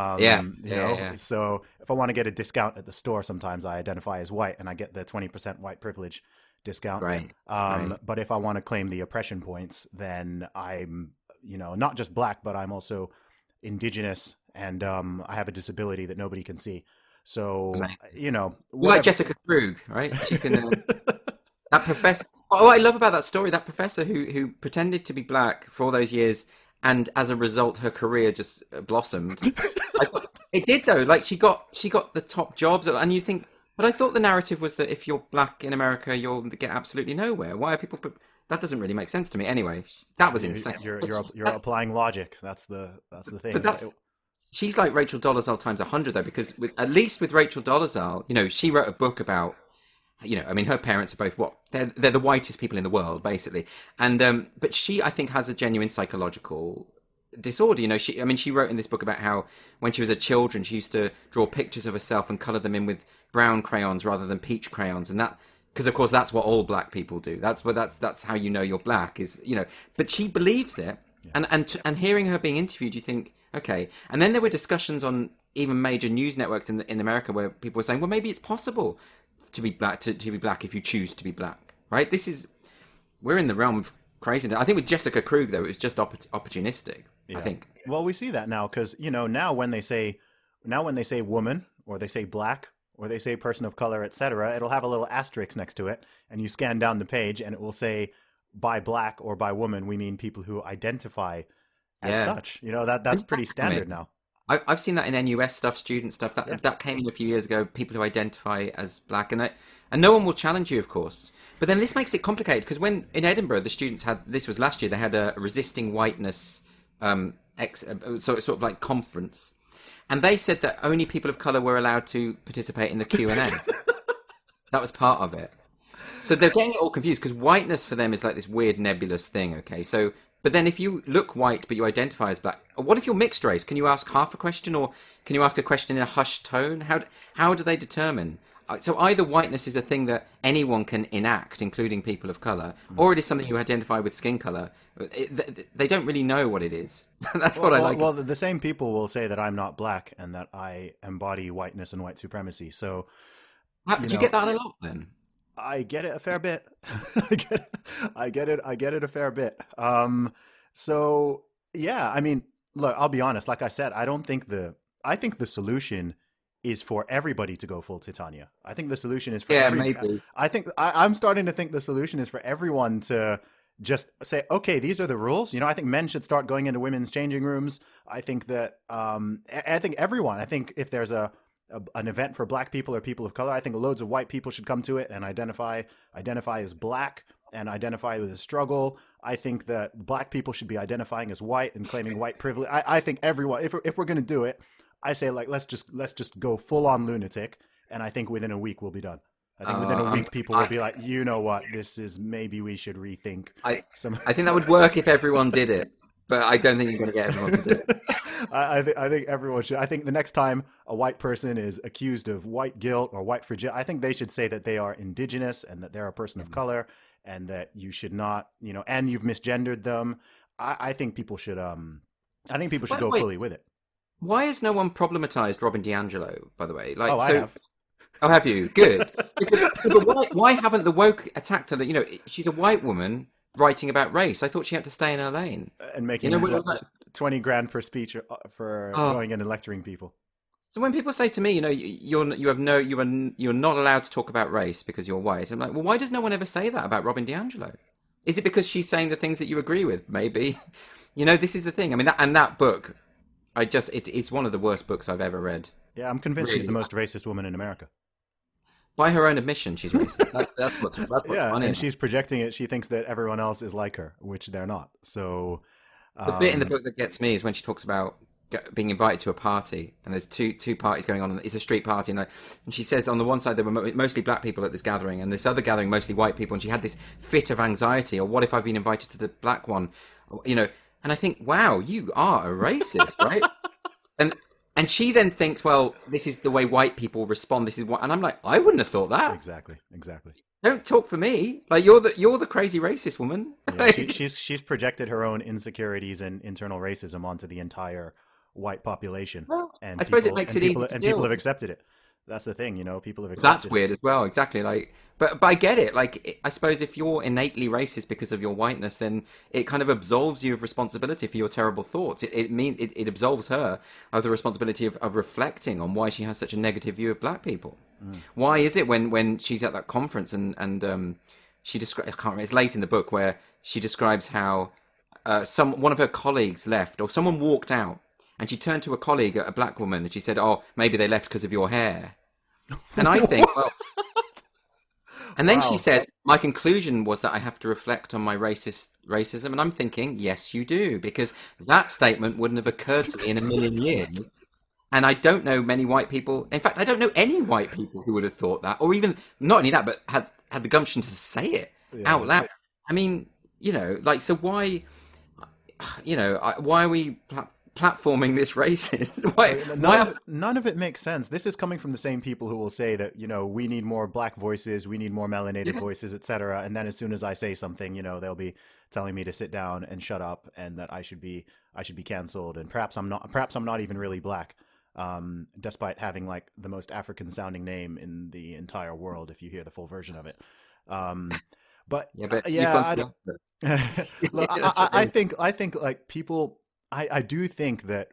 So if I want to get a discount at the store, sometimes I identify as white and I get the 20% white privilege discount. Right. But if I want to claim the oppression points, then I'm, not just black, but I'm also indigenous, and I have a disability that nobody can see. So, like Jessica Krug, right? She can, that professor. Oh, I love about that story, that professor who pretended to be black for all those years, and as a result, her career just blossomed. It did though. Like she got the top jobs, and you think, but I thought the narrative was that if you're black in America, you'll get absolutely nowhere. Why are people? That doesn't really make sense to me. Anyway, that was insane. You're applying logic. That's the thing. But she's like Rachel Dolezal times 100 though, because at least with Rachel Dolezal, she wrote a book about. Her parents are both they're the whitest people in the world, basically. And but she, I think, has a genuine psychological disorder. She wrote in this book about how when she was a child, she used to draw pictures of herself and color them in with brown crayons rather than peach crayons, and that because of course that's what all black people do. That's how you're black is. But she believes it, and hearing her being interviewed, you think, okay. And then there were discussions on even major news networks in America where people were saying, well, maybe it's possible to be black, to be black if you choose to be black, right? We're in the realm of craziness. I think with Jessica Krug though, it was just opportunistic. Yeah. I think. Well, we see that now because now when they say woman, or they say black, or they say person of color, etc., it'll have a little asterisk next to it, and you scan down the page, and it will say by black or by woman we mean people who identify as such. That's pretty standard now. I've seen that in NUS stuff, student stuff. That came in a few years ago. People who identify as black, and no one will challenge you, of course. But then this makes it complicated because when in Edinburgh the students this was last year, they had a resisting whiteness sort of like conference, and they said that only people of color were allowed to participate in the Q&A. That was part of it. So they're getting it all confused because whiteness for them is like this weird nebulous thing. Okay, so. But then if you look white but you identify as black, what if you're mixed race? Can you ask half a question, or can you ask a question in a hushed tone? How do they determine? So either whiteness is a thing that anyone can enact, including people of colour, or it is something you identify with skin colour. They don't really know what it is. That's what I like. Well, the same people will say that I'm not black and that I embody whiteness and white supremacy. So, do you get that a lot then? I get it a fair bit. I get it a fair bit. So yeah, I mean, look, I'll be honest. Like I said, I think the solution is for everybody to go full Titania. I think the solution is for maybe. I'm starting to think the solution is for everyone to just say, okay, these are the rules. I think men should start going into women's changing rooms. I think that I think everyone. I think if there's an event for black people or people of color, I think loads of white people should come to it and identify as black and identify with the struggle. I think that black people should be identifying as white and claiming white privilege. I think everyone, if we're going to do it, I say like let's just go full on lunatic, and I think within a week we'll be done. I think within a week people will be like, you know what, this is maybe we should rethink. I think that would work if everyone did it. But I don't think you're going to get everyone to do it. I think everyone should. I think the next time a white person is accused of white guilt or white fragility, I think they should say that they are indigenous and that they're a person of color, and that you should not, and you've misgendered them. I think people should I think people should By go the way, fully with it. why has no one problematized Robin DiAngelo, by the way? Like, Oh, I so, have. oh, have you? Good. Because, but why haven't the woke attacked her? You know, she's a white woman writing about race. I thought she had to stay in her lane. And making You know, what, like, 20 grand per speech for oh. going in and lecturing people. So when people say to me, you know, you're not allowed to talk about race because you're white, I'm like, well, why does no one ever say that about Robin DiAngelo? Is it because she's saying the things that you agree with? Maybe, you know, this is the thing. I mean, that book, it's one of the worst books I've ever read. Yeah, I'm convinced Really? she's the most racist woman in America. By her own admission, she's racist. That's what's Yeah, funny. and she's projecting it. She thinks that everyone else is like her, which they're not. So The bit in the book that gets me is when she talks about being invited to a party, and there's two parties going on. It's a street party, and she says on the one side there were mostly black people at this gathering, and this other gathering mostly white people. And she had this fit of anxiety, or what if I've been invited to the black one, you know? And I think, wow, you are a racist, right? And she then thinks, well, this is the way white people respond. This is what, and I'm like, I wouldn't have thought that. exactly. Don't talk for me. Like you're the crazy racist woman. Yeah, she's projected her own insecurities and internal racism onto the entire white population. Well, and I suppose it people- makes and it people, easy to and people deal. have accepted it. That's the thing, you know. People have accepted That's weird as well. Exactly. Like, but I get it. Like, I suppose if you're innately racist because of your whiteness, then it kind of absolves you of responsibility for your terrible thoughts. It absolves her of the responsibility of reflecting on why she has such a negative view of black people. Why is it when she's at that conference and she describes, I can't remember, it's late in the book where she describes how one of her colleagues left, or someone walked out, and she turned to a colleague, a black woman, and she said, "Oh, maybe they left because of your hair." And I think, well, and then she says, "My conclusion was that I have to reflect on my racism," and I'm thinking, yes, you do, because that statement wouldn't have occurred to me in a million years. And I don't know many white people. In fact, I don't know any white people who would have thought that, or even not only that, but had the gumption to say it out loud. I mean, you know, like, so why, you know, why are we platforming this racist? None of it makes sense. This is coming from the same people who will say that, you know, we need more black voices, we need more melanated voices, etc. And then as soon as I say something, you know, they'll be telling me to sit down and shut up, and that I should be canceled, and perhaps I'm not even really black. Despite having like the most African sounding name in the entire world, if you hear the full version of it. But I don't. Look, I think like people. I do think that.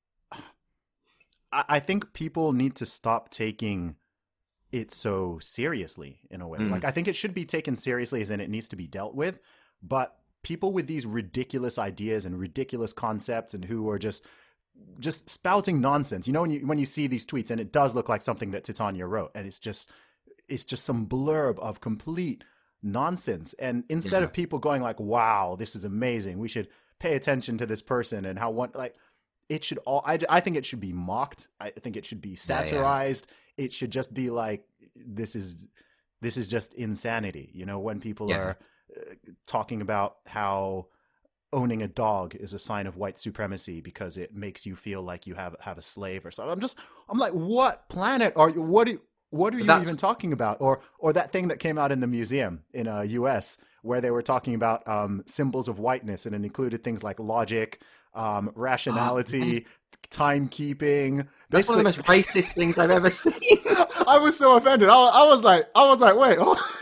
I think people need to stop taking it so seriously in a way. Like, I think it should be taken seriously, as in it needs to be dealt with. But people with these ridiculous ideas and ridiculous concepts, and who are just spouting nonsense. You know, when you see these tweets, and it does look like something that Titania wrote, and it's just some blurb of complete nonsense. And instead of people going like, "Wow, this is amazing. We should pay attention to this person," and it should all. I think it should be mocked. I think it should be satirized. It should just be like, this is just insanity. You know, when people are talking about how owning a dog is a sign of white supremacy because it makes you feel like you have a slave or something. I'm like, what planet are you? What are you even talking about? Or that thing that came out in the museum in US where they were talking about symbols of whiteness, and it included things like logic, rationality, timekeeping. That's one of the most racist things I've ever seen. I was so offended. I was like, wait.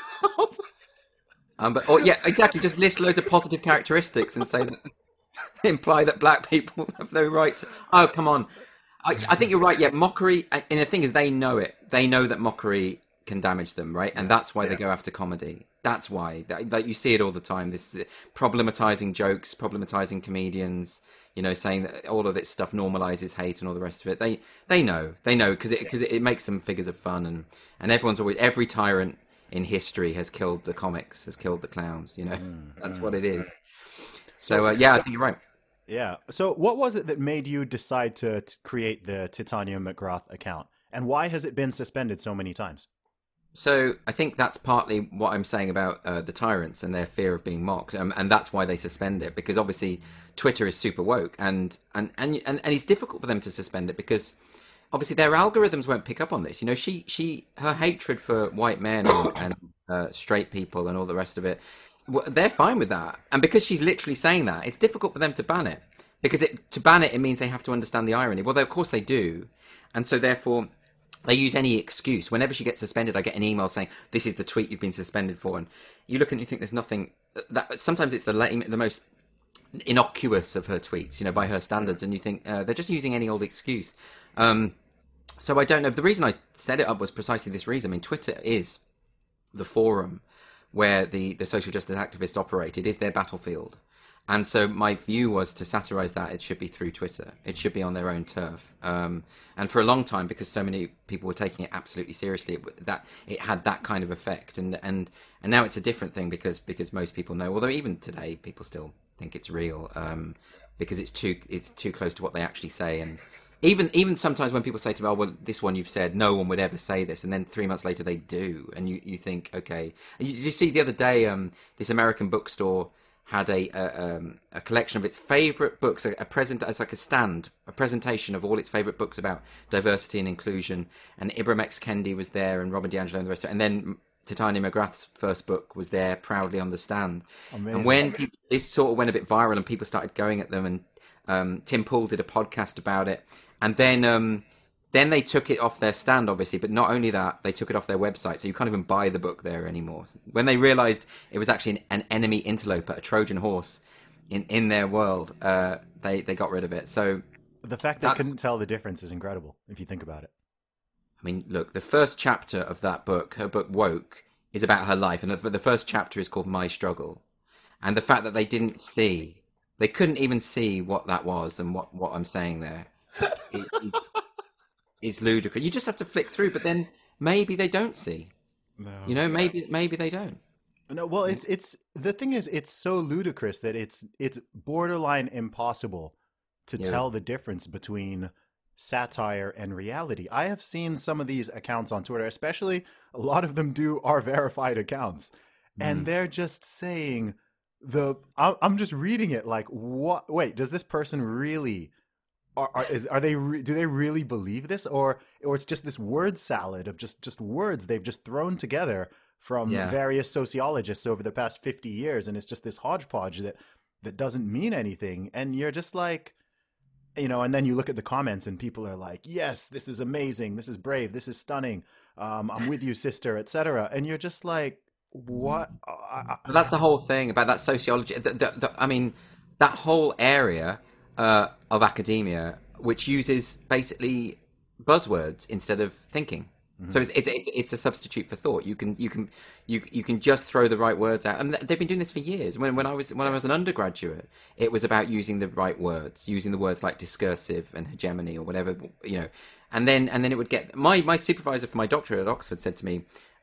Exactly. Just list loads of positive characteristics and say that imply that black people have no right to... Oh, come on. I think you're right. Yeah, mockery. And the thing is, they know it. They know that mockery can damage them, right? And that's why they go after comedy. That's why that you see it all the time. This problematizing jokes, problematizing comedians. You know, saying that all of this stuff normalizes hate and all the rest of it. They know because it makes them figures of fun, and every tyrant in history has killed the comics, has killed the clowns. You know, that's what it is. So I think you're right. Yeah. So what was it that made you decide to create the Titania McGrath account, and why has it been suspended so many times? So I think that's partly what I'm saying about the tyrants and their fear of being mocked, and that's why they suspend it, because obviously Twitter is super woke, and it's difficult for them to suspend it because obviously their algorithms won't pick up on this. You know, her hatred for white men and straight people and all the rest of it, they're fine with that, and because she's literally saying that, it's difficult for them to ban it. because to ban it means they have to understand the irony. Well, of course they do, and so therefore they use any excuse. Whenever she gets suspended, I get an email saying, "This is the tweet you've been suspended for," and you look and you think there's nothing. That sometimes it's the most innocuous of her tweets, by her standards, and you think they're just using any old excuse. So I don't know. The reason I set it up was precisely this reason. I mean, Twitter is the forum where the social justice activists operate. It is their battlefield. And so my view was to satirize that. It should be through Twitter. It should be on their own turf. And for a long time, because so many people were taking it absolutely seriously, that it had that kind of effect. And now it's a different thing because most people know. Although even today, people still think it's real because it's too close to what they actually say. And even sometimes when people say to me, "Oh, well, this one you've said, no one would ever say this," and then 3 months later they do, and you think, okay. You see the other day, this American bookstore had a collection of its favorite books, it's like a presentation of all its favorite books about diversity and inclusion, and Ibram X. Kendi was there, and Robin DiAngelo and the rest of it, and then Titania McGrath's first book was there proudly on the stand. Amazing. And when this sort of went a bit viral and people started going at them, and Tim Pool did a podcast about it, and then they took it off their stand, obviously, but not only that, they took it off their website, so you can't even buy the book there anymore. When they realised it was actually an enemy interloper, a Trojan horse in their world, they got rid of it. So the fact they couldn't tell the difference is incredible, if you think about it. I mean, look, the first chapter of that book, her book Woke, is about her life, and the first chapter is called My Struggle. And the fact that they couldn't even see what that was and what I'm saying there. It's ludicrous. You just have to flick through, but then maybe they don't see. No. Maybe they don't. No, well, it's the thing is, it's so ludicrous that it's borderline impossible to tell the difference between satire and reality. I have seen some of these accounts on Twitter, especially a lot of them are verified accounts, and they're just saying I'm just reading it like, what? Wait, does this person really? Do they really believe this, or it's just this word salad of just words they've just thrown together from various sociologists over the past 50 years, and it's just this hodgepodge that doesn't mean anything, and you're just like, and then you look at the comments and people are like, "Yes, this is amazing, this is brave, this is stunning, I'm with you, sister," etc., and you're just like, what? But that's the whole thing about that sociology. I mean, that whole area of academia, which uses basically buzzwords instead of thinking. Mm-hmm. So it's a substitute for thought. You can just throw the right words out, and they've been doing this for years. When I was an undergraduate, it was about using the right words, using the words like discursive and hegemony or whatever, and then it would get my supervisor for my doctorate at Oxford said to me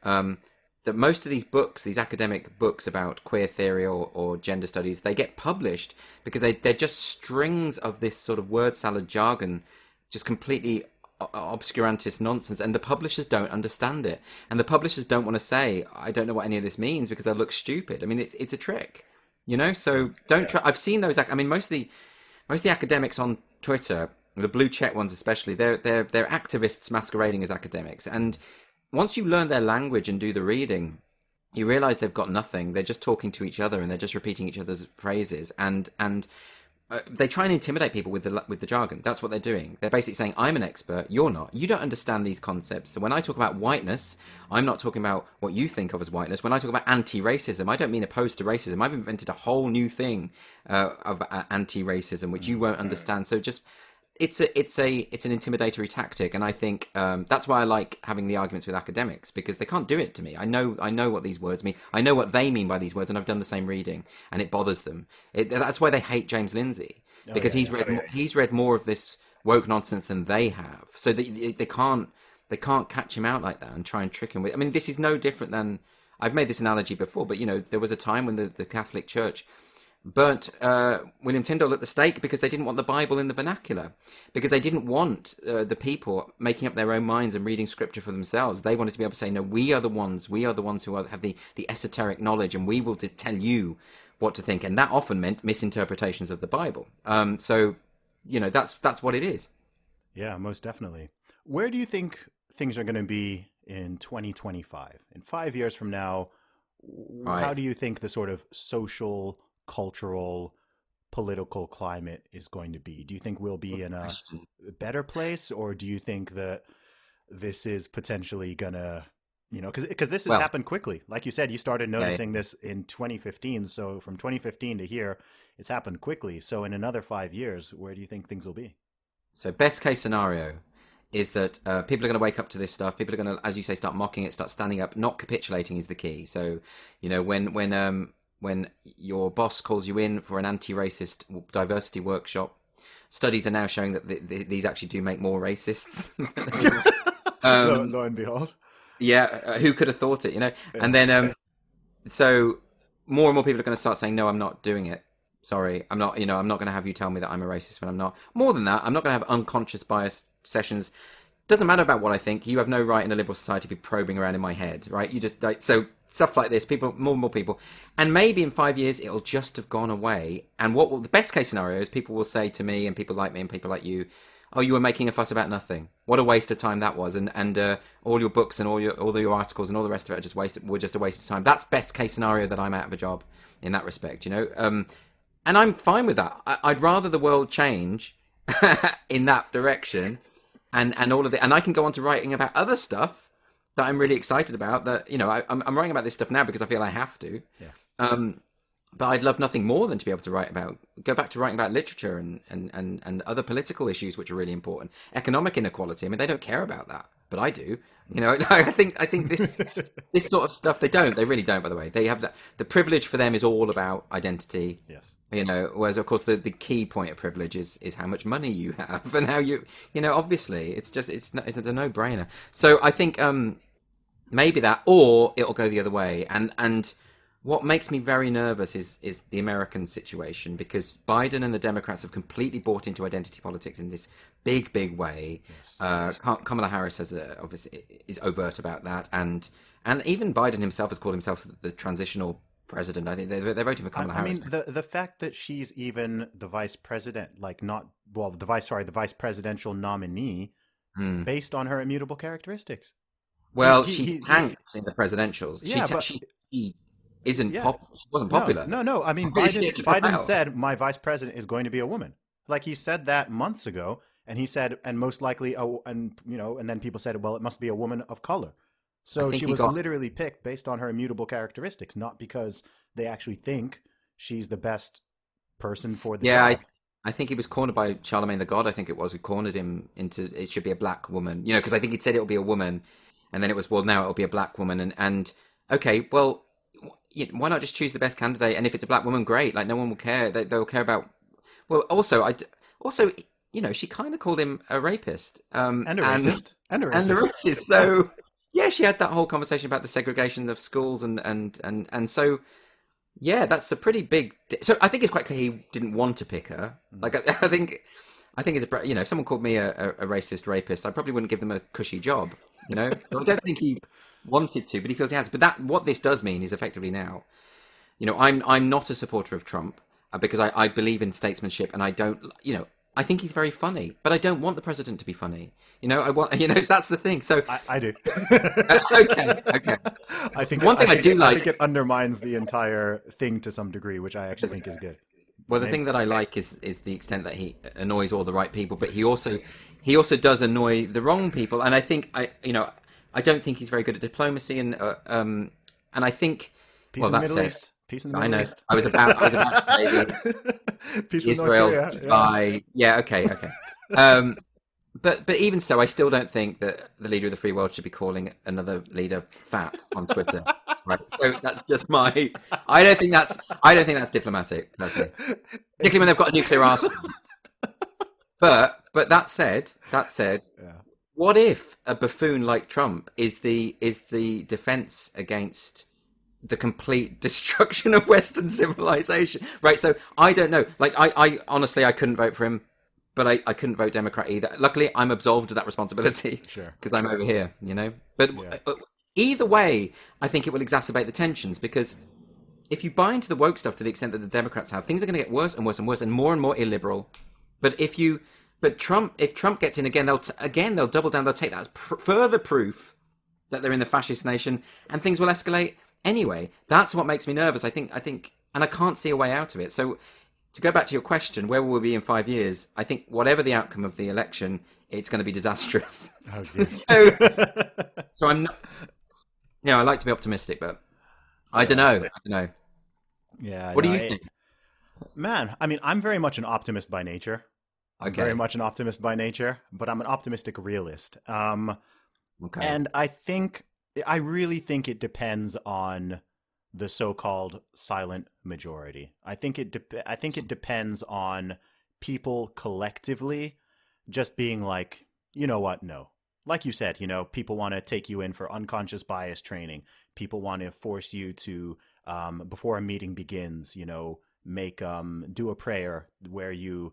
that most of these books, these academic books about queer theory or gender studies, they get published because they're just strings of this sort of word salad jargon, just completely obscurantist nonsense, and the publishers don't understand it. And the publishers don't want to say, "I don't know what any of this means," because they'll look stupid. I mean, it's a trick, so don't try. I've seen those. I mean, most of the academics on Twitter, the blue check ones especially, they're activists masquerading as academics. And once you learn their language and do the reading, you realize they've got nothing. They're just talking to each other and they're just repeating each other's phrases. And they try and intimidate people with the jargon. That's what they're doing. They're basically saying, "I'm an expert, you're not. You don't understand these concepts. So when I talk about whiteness, I'm not talking about what you think of as whiteness. When I talk about anti-racism, I don't mean opposed to racism. I've invented a whole new thing of anti-racism, which you won't understand." So just... It's an intimidatory tactic, and I think that's why I like having the arguments with academics, because they can't do it to me. I know what these words mean. I know what they mean by these words, and I've done the same reading, and it bothers them. That's why they hate James Lindsay, because he's read more of this woke nonsense than they have. So they can't catch him out like that and try and trick him. I mean, this is no different than, I've made this analogy before, but there was a time when the Catholic Church burnt William Tyndale at the stake because they didn't want the Bible in the vernacular, because they didn't want the people making up their own minds and reading scripture for themselves. They wanted to be able to say, "No, we are the ones who have the esoteric knowledge, and we will tell you what to think." And that often meant misinterpretations of the Bible. So that's what it is. Yeah, most definitely. Where do you think things are going to be in 2025? In 5 years from now, how do you think the sort of social, cultural, political climate is going to be? Do you think we'll be in a better place, or do you think that this is potentially gonna, because this has happened quickly. Like you said, you started noticing this in 2015. So from 2015 to here, it's happened quickly. So in another 5 years, where do you think things will be? So best case scenario is that people are going to wake up to this stuff. People are going to, as you say, start mocking it, start standing up. Not capitulating is the key. So, when your boss calls you in for an anti-racist diversity workshop, studies are now showing that these actually do make more racists. Lo and behold. Yeah, who could have thought it, And then, so more and more people are going to start saying, no, I'm not doing it. Sorry, I'm not, I'm not going to have you tell me that I'm a racist when I'm not. More than that, I'm not going to have unconscious bias sessions. Doesn't matter about what I think. You have no right in a liberal society to be probing around in my head, right? You just, so stuff like this, more and more people. And maybe in 5 years, it'll just have gone away. And the best case scenario is people will say to me and people like me and people like you, oh, you were making a fuss about nothing. What a waste of time that was. And all your books and all your articles and all the rest of it were just a waste of time. That's best case scenario that I'm out of a job in that respect, And I'm fine with that. I'd rather the world change in that direction and all of it. And I can go on to writing about other stuff that I'm really excited about that, I'm writing about this stuff now because I feel I have to. Yeah. But I'd love nothing more than to be able to go back to writing about literature and other political issues which are really important. Economic inequality. I mean, they don't care about that, but I do. I think this this sort of stuff, they really don't, by the way. They have that, the privilege for them is all about identity. Yes. Whereas of course the key point of privilege is how much money you have and how obviously it's a no-brainer. So I think maybe that, or it'll go the other way. And what makes me very nervous is the American situation, because Biden and the Democrats have completely bought into identity politics in this big way. Yes. Kamala Harris obviously is overt about that, and even Biden himself has called himself the transitional president. I think they're voting for Kamala Harris. I mean, the fact that she's even the vice president, the vice presidential nominee, based on her immutable characteristics. Well, she tanked in the presidentials. Yeah, she isn't she wasn't popular. No. I mean, Biden said my vice president is going to be a woman. Like, he said that months ago, and he said, and most likely, and then people said, well, it must be a woman of color. So she was literally picked based on her immutable characteristics, not because they actually think she's the best person for the job. I think he was cornered by Charlemagne the God. I think it was who cornered him into it should be a black woman. Because I think he'd said it'll be a woman, and then it was, well, now it'll be a black woman. And okay, well, why not just choose the best candidate? And if it's a black woman, great. Like, no one will care. They'll care about. Well, also, she kind of called him a rapist and a racist. So yeah, she had that whole conversation about the segregation of schools and so yeah, that's a pretty big. So I think it's quite clear he didn't want to pick her. Like, I think it's if someone called me a racist rapist, I probably wouldn't give them a cushy job. So I don't think he wanted to, but he feels he has. But what this does mean is effectively now, I'm not a supporter of Trump because I believe in statesmanship, and I don't, I think he's very funny, but I don't want the president to be funny. I want, that's the thing. So I do. Okay. I think I think it undermines the entire thing to some degree, which I actually think is good. Well, the thing that I like is the extent that he annoys all the right people, but he also does annoy the wrong people. And I think I don't think he's very good at diplomacy, and I think Peace in the Middle East. Peace in the Middle East. I was about to say Peace Israel, with North Korea. Dubai. Yeah, okay. But even so, I still don't think that the leader of the free world should be calling another leader fat on Twitter. Right. So that's just my. I don't think that's diplomatic, personally, particularly when they've got a nuclear arsenal. But that said, Yeah. What if a buffoon like Trump is the defense against the complete destruction of Western civilization? Right. So I don't know. Like, I honestly, I couldn't vote for him. But I couldn't vote Democrat either. Luckily, I'm absolved of that responsibility because I'm over here, But either way, I think it will exacerbate the tensions, because if you buy into the woke stuff to the extent that the Democrats have, things are going to get worse and worse and worse and more illiberal. But if Trump gets in again, they'll double down. They'll take that as further proof that they're in the fascist nation, and things will escalate anyway. That's what makes me nervous. I think, and I can't see a way out of it. So to go back to your question, where will we be in 5 years? I think whatever the outcome of the election, it's going to be disastrous. Oh, so I'm not. I like to be optimistic, but I don't know. Yeah. What do you think? Man, I mean, I'm very much an optimist by nature. I'm Okay. very much an optimist by nature, but I'm an optimistic realist. Okay. And I really think it depends on the so-called silent majority. I think it depends on people collectively just being like, you know what? No. Like you said, people want to take you in for unconscious bias training. People want to force you to, before a meeting begins, do a prayer where you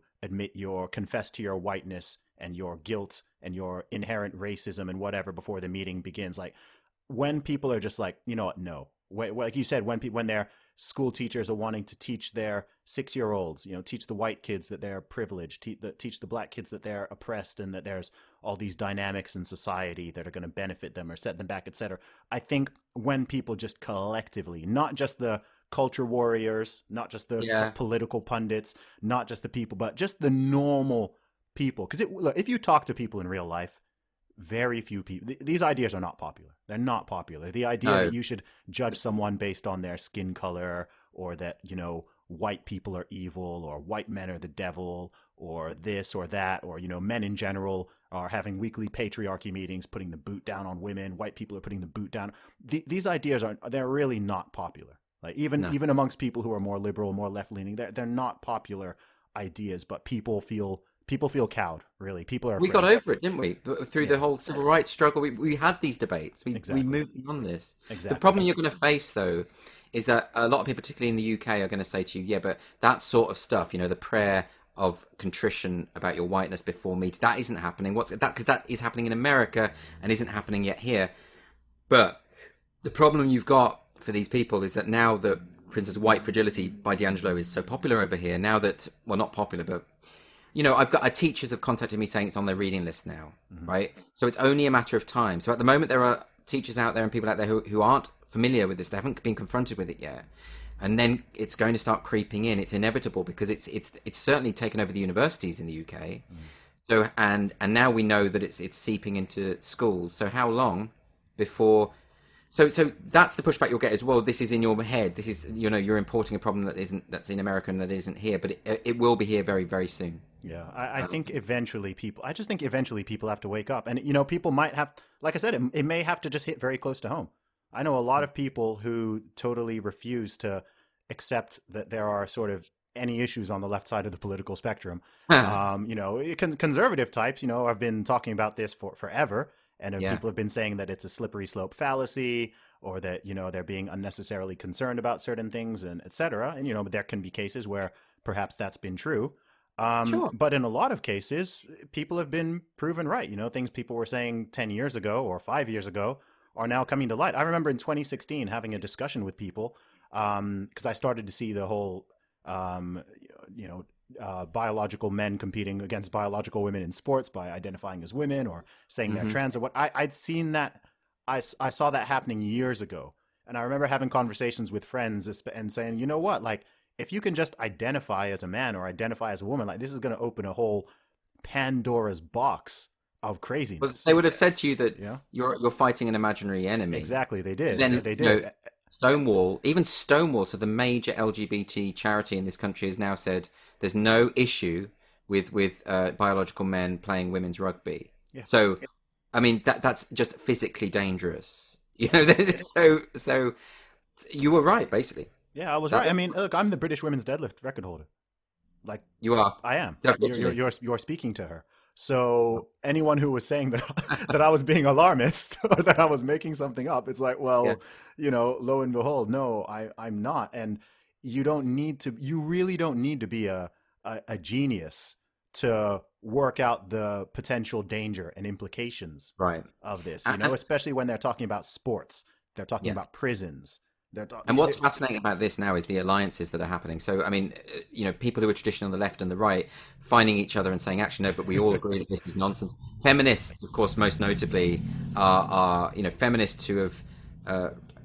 confess to your whiteness and your guilt and your inherent racism and whatever before the meeting begins. Like, when people are just like, you know what, no. Like you said, when their school teachers are wanting to teach their 6-year-olds, teach the white kids that they're privileged, teach the black kids that they're oppressed and that there's all these dynamics in society that are going to benefit them or set them back, etc. I think when people just collectively, not just the culture warriors, not just the political pundits, not just the people, but just the normal people. Because if you talk to people in real life, very few people, these ideas are not popular. They're not popular. The idea that you should judge someone based on their skin color, or that, white people are evil, or white men are the devil, or this or that, or, men in general are having weekly patriarchy meetings, putting the boot down on women. White people are putting the boot down. These ideas they're really not popular. Like even amongst people who are more liberal, more left leaning, they're not popular ideas, but people feel cowed, really. People are afraid. We got over it, didn't we? Through the whole civil rights struggle, we had these debates. We moved on this. Exactly. The problem you're going to face, though, is that a lot of people, particularly in the UK, are going to say to you, yeah, but that sort of stuff, the prayer of contrition about your whiteness before meet, that isn't happening. What's that? Because that is happening in America and isn't happening yet here. But the problem you've got for these people is that now that, for instance, White Fragility by D'Angelo is so popular over here, now that, well, not popular, but I've got teachers have contacted me saying it's on their reading list now, right? So it's only a matter of time. So at the moment, there are teachers out there and people out there who aren't familiar with this. They haven't been confronted with it yet. And then it's going to start creeping in. It's inevitable because it's certainly taken over the universities in the UK. So and now we know that it's seeping into schools. So how long before? So that's the pushback you'll get as well. This is in your head. This is you're importing a problem that's in America and that isn't here, but it will be here very, very soon. Yeah, I think eventually people have to wake up, and people might have, like I said, it may have to just hit very close to home. I know a lot of people who totally refuse to accept that there are sort of any issues on the left side of the political spectrum. Conservative types, have been talking about this for forever. And people have been saying that it's a slippery slope fallacy, or that, they're being unnecessarily concerned about certain things, and et cetera. And, but there can be cases where perhaps that's been true. Sure. But in a lot of cases, people have been proven right. Things people were saying 10 years ago or 5 years ago are now coming to light. I remember in 2016 having a discussion with people because I started to see the whole, biological men competing against biological women in sports by identifying as women or saying they're trans or what. I'd seen that. I saw that happening years ago. And I remember having conversations with friends and saying, you know what, like, if you can just identify as a man or identify as a woman, like, this is going to open a whole Pandora's box of craziness. But they would have said to you that you're fighting an imaginary enemy. Exactly, they did. Then they did. Stonewall, so the major LGBT charity in this country, has now said there's no issue with biological men playing women's rugby. Yeah. So, I mean, that's just physically dangerous. So you were right, basically. Yeah, I was right. I mean, look, I'm the British women's deadlift record holder. Like, you are. I am. You're speaking to her. So anyone who was saying that that I was being alarmist or that I was making something up, it's like, well, lo and behold, no, I'm not. And you really don't need to be a genius to work out the potential danger and implications of this, especially when they're talking about sports, they're talking about prisons. And what's fascinating about this now is the alliances that are happening. So, I mean, people who are traditional on the left and the right finding each other and saying, actually, no, but we all agree that this is nonsense. Feminists, of course, most notably, are feminists who have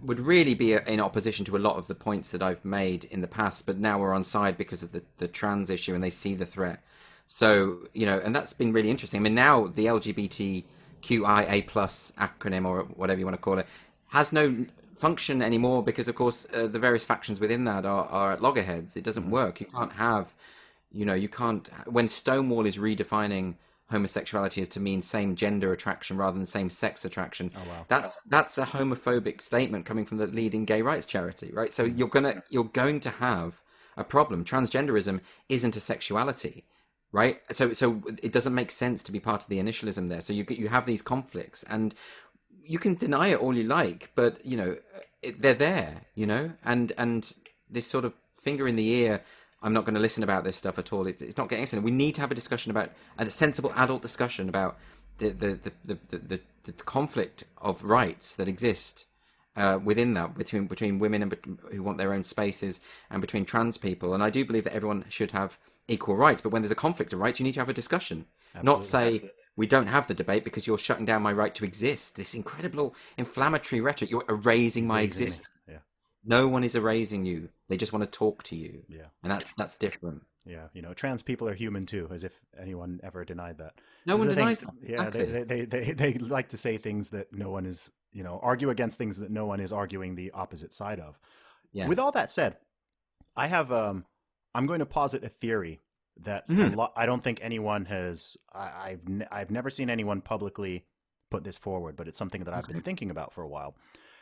would really be in opposition to a lot of the points that I've made in the past, but now we're on side because of the trans issue and they see the threat. So, and that's been really interesting. I mean, now the LGBTQIA plus acronym, or whatever you want to call it, has no function anymore because, of course, the various factions within that are at loggerheads. It doesn't work. You can't have, when Stonewall is redefining homosexuality as to mean same gender attraction rather than same sex attraction. Oh, wow. That's a homophobic statement coming from the leading gay rights charity, right? So you're going to have a problem. Transgenderism isn't a sexuality, right? So it doesn't make sense to be part of the initialism there. So you have these conflicts, and you can deny it all you like, but they're there, and this sort of finger in the ear. I'm not going to listen about this stuff at all. It's not getting anything. We need to have a sensible adult discussion about the conflict of rights that exist within that between women and who want their own spaces and between trans people. And I do believe that everyone should have equal rights. But when there's a conflict of rights, you need to have a discussion, not say we don't have the debate because you're shutting down my right to exist. This incredible inflammatory rhetoric. You're erasing my existence. Yeah. No one is erasing you. They just want to talk to you. Yeah. And that's different. Yeah. Trans people are human too, as if anyone ever denied that. No one denies that. Yeah. Exactly. They like to say things that no one is, argue against things that no one is arguing the opposite side of. Yeah. With all that said, I have, I'm going to posit a theory that I don't think anyone has, I've never seen anyone publicly put this forward, but it's something that I've been thinking about for a while.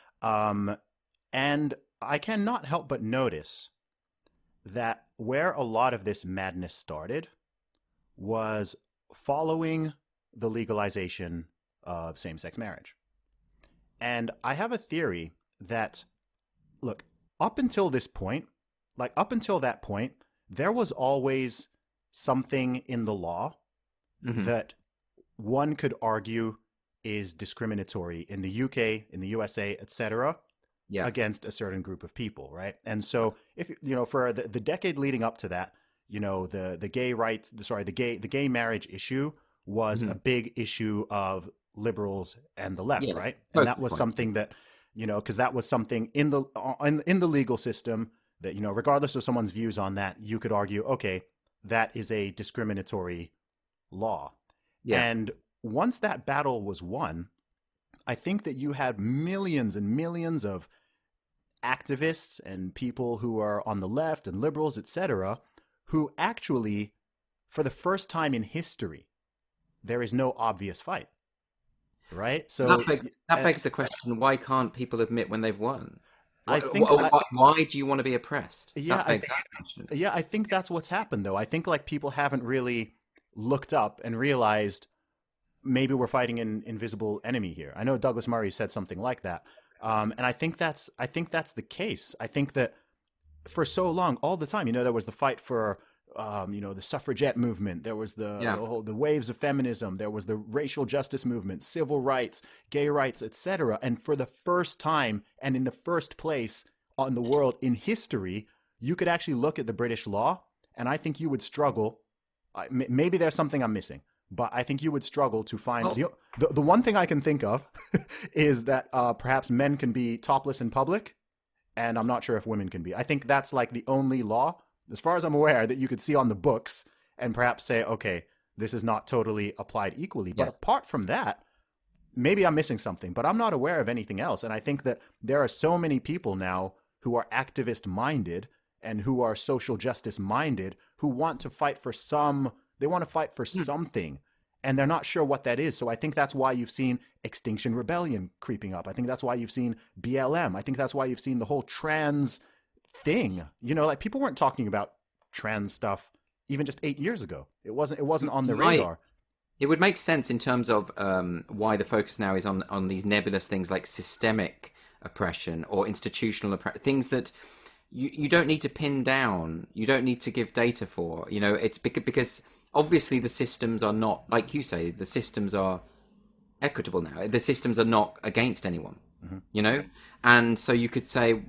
And I cannot help but notice that where a lot of this madness started was following the legalization of same-sex marriage. And I have a theory that, look, up until that point, there was always something in the law that one could argue is discriminatory in the UK, in the USA, etc., against a certain group of people, right? And so, if for the decade leading up to that, the gay marriage issue was a big issue of liberals and the left, right? And that was something that, because that was something in the legal system that, regardless of someone's views on that, you could argue, okay, that is a discriminatory law. Yeah. And once that battle was won, I think that you had millions and millions of activists and people who are on the left and liberals, etc., who actually, for the first time in history, there is no obvious fight, right? So that begs the question: why can't people admit when they've won? I think why do you want to be oppressed? I think that's what's happened, though. I think people haven't really looked up and realized maybe we're fighting an invisible enemy here. I know Douglas Murray said something like that. And I think that's the case. I think that for so long, all the time, there was the fight for, the suffragette movement. There was the waves of feminism. There was the racial justice movement, civil rights, gay rights, etc. And for the first time and in the first place in the world in history, you could actually look at the British law, and I think you would struggle. Maybe there's something I'm missing. But I think you would struggle to find the one thing I can think of is that perhaps men can be topless in public, and I'm not sure if women can be. I think that's the only law, as far as I'm aware, that you could see on the books and perhaps say, okay, this is not totally applied equally. But apart from that, maybe I'm missing something, but I'm not aware of anything else. And I think that there are so many people now who are activist-minded and who are social justice-minded who want to fight for something, and they're not sure what that is. So I think that's why you've seen Extinction Rebellion creeping up. I think that's why you've seen BLM. I think that's why you've seen the whole trans thing. People weren't talking about trans stuff even just 8 years ago. It wasn't on the radar. It would make sense in terms of why the focus now is on these nebulous things like systemic oppression or institutional oppression, things that you don't need to pin down. You don't need to give data for. It's because obviously the systems are not, like you say, the systems are equitable now. The systems are not against anyone, And so you could say,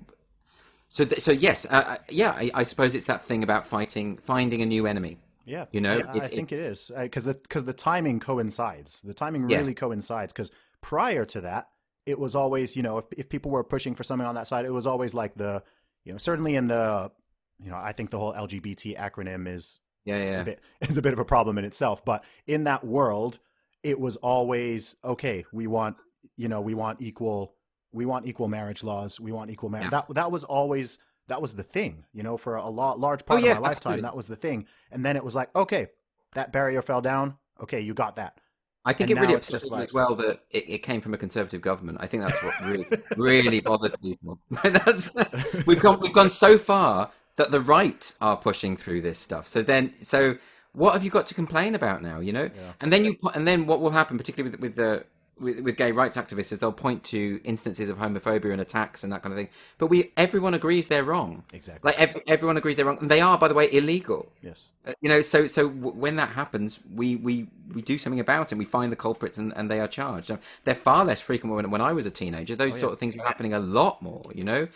yes, I suppose it's that thing about finding a new enemy. Yeah, I think it is because the timing coincides. The timing really coincides because prior to that, it was always, if people were pushing for something on that side, it was always like certainly in the, I think the whole LGBT acronym is is a bit of a problem in itself. But in that world, it was always, okay, we want equal marriage laws. We want equal marriage. That was always, that was the thing, for a large part of my lifetime. That was the thing. And then it was like, okay, that barrier fell down. Okay, you got that. I think it really upset me as well that it came from a Conservative government. I think that's what really, really bothered people. We've gone so far that the right are pushing through this stuff. So what have you got to complain about now? Yeah. And then what will happen, particularly with gay rights activists, is they'll point to instances of homophobia and attacks and that kind of thing. But everyone agrees they're wrong. Exactly. Like everyone agrees they're wrong, and they are, by the way, illegal. Yes. So when that happens, we do something about it. We find the culprits, and they are charged. They're far less frequent when I was a teenager. Those sort of things were happening a lot more.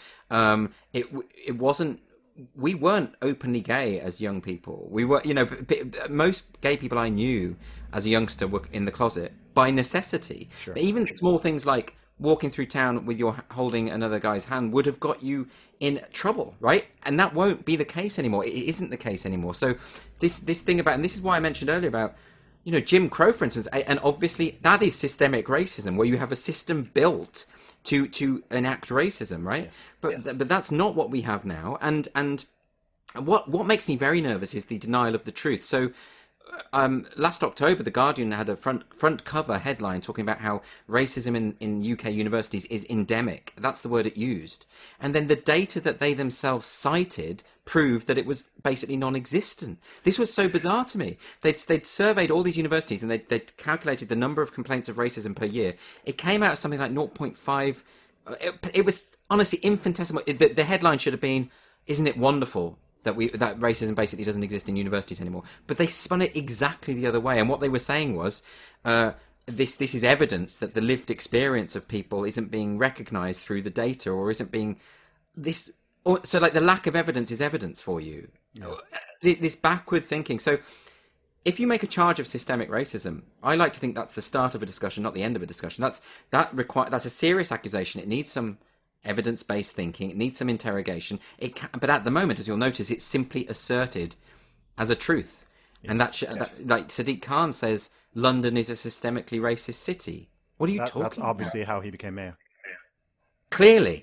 It wasn't. We weren't openly gay as young people. We were, most gay people I knew as a youngster were in the closet by necessity. Sure. But even small things like walking through town with your holding another guy's hand would have got you in trouble, right? And that won't be the case anymore. It isn't the case anymore. So this thing about, and this is why I mentioned earlier about, Jim Crow, for instance, and obviously that is systemic racism, where you have a system built to enact racism, right? Yes. But that's not what we have now. And what makes me very nervous is the denial of the truth. So last October, The Guardian had a front cover headline talking about how racism in UK universities is endemic. That's the word it used. And then the data that they themselves cited proved that it was basically non-existent. This was so bizarre to me. They'd surveyed all these universities, and they'd calculated the number of complaints of racism per year. It came out something like 0.5. It was honestly infinitesimal. The headline should have been, "Isn't it wonderful that racism basically doesn't exist in universities anymore?" But they spun it exactly the other way. And what they were saying was, this is evidence that the lived experience of people isn't being recognised through the data, or isn't being this. So, like, the lack of evidence is evidence for you. No. This backward thinking. So, if you make a charge of systemic racism, I like to think that's the start of a discussion, not the end of a discussion. That's a serious accusation. It needs some evidence-based thinking. It needs some interrogation. But at the moment, as you'll notice, it's simply asserted as a truth. Yes. And like Sadiq Khan says, London is a systemically racist city. What are you talking about? That's obviously how he became mayor. Clearly.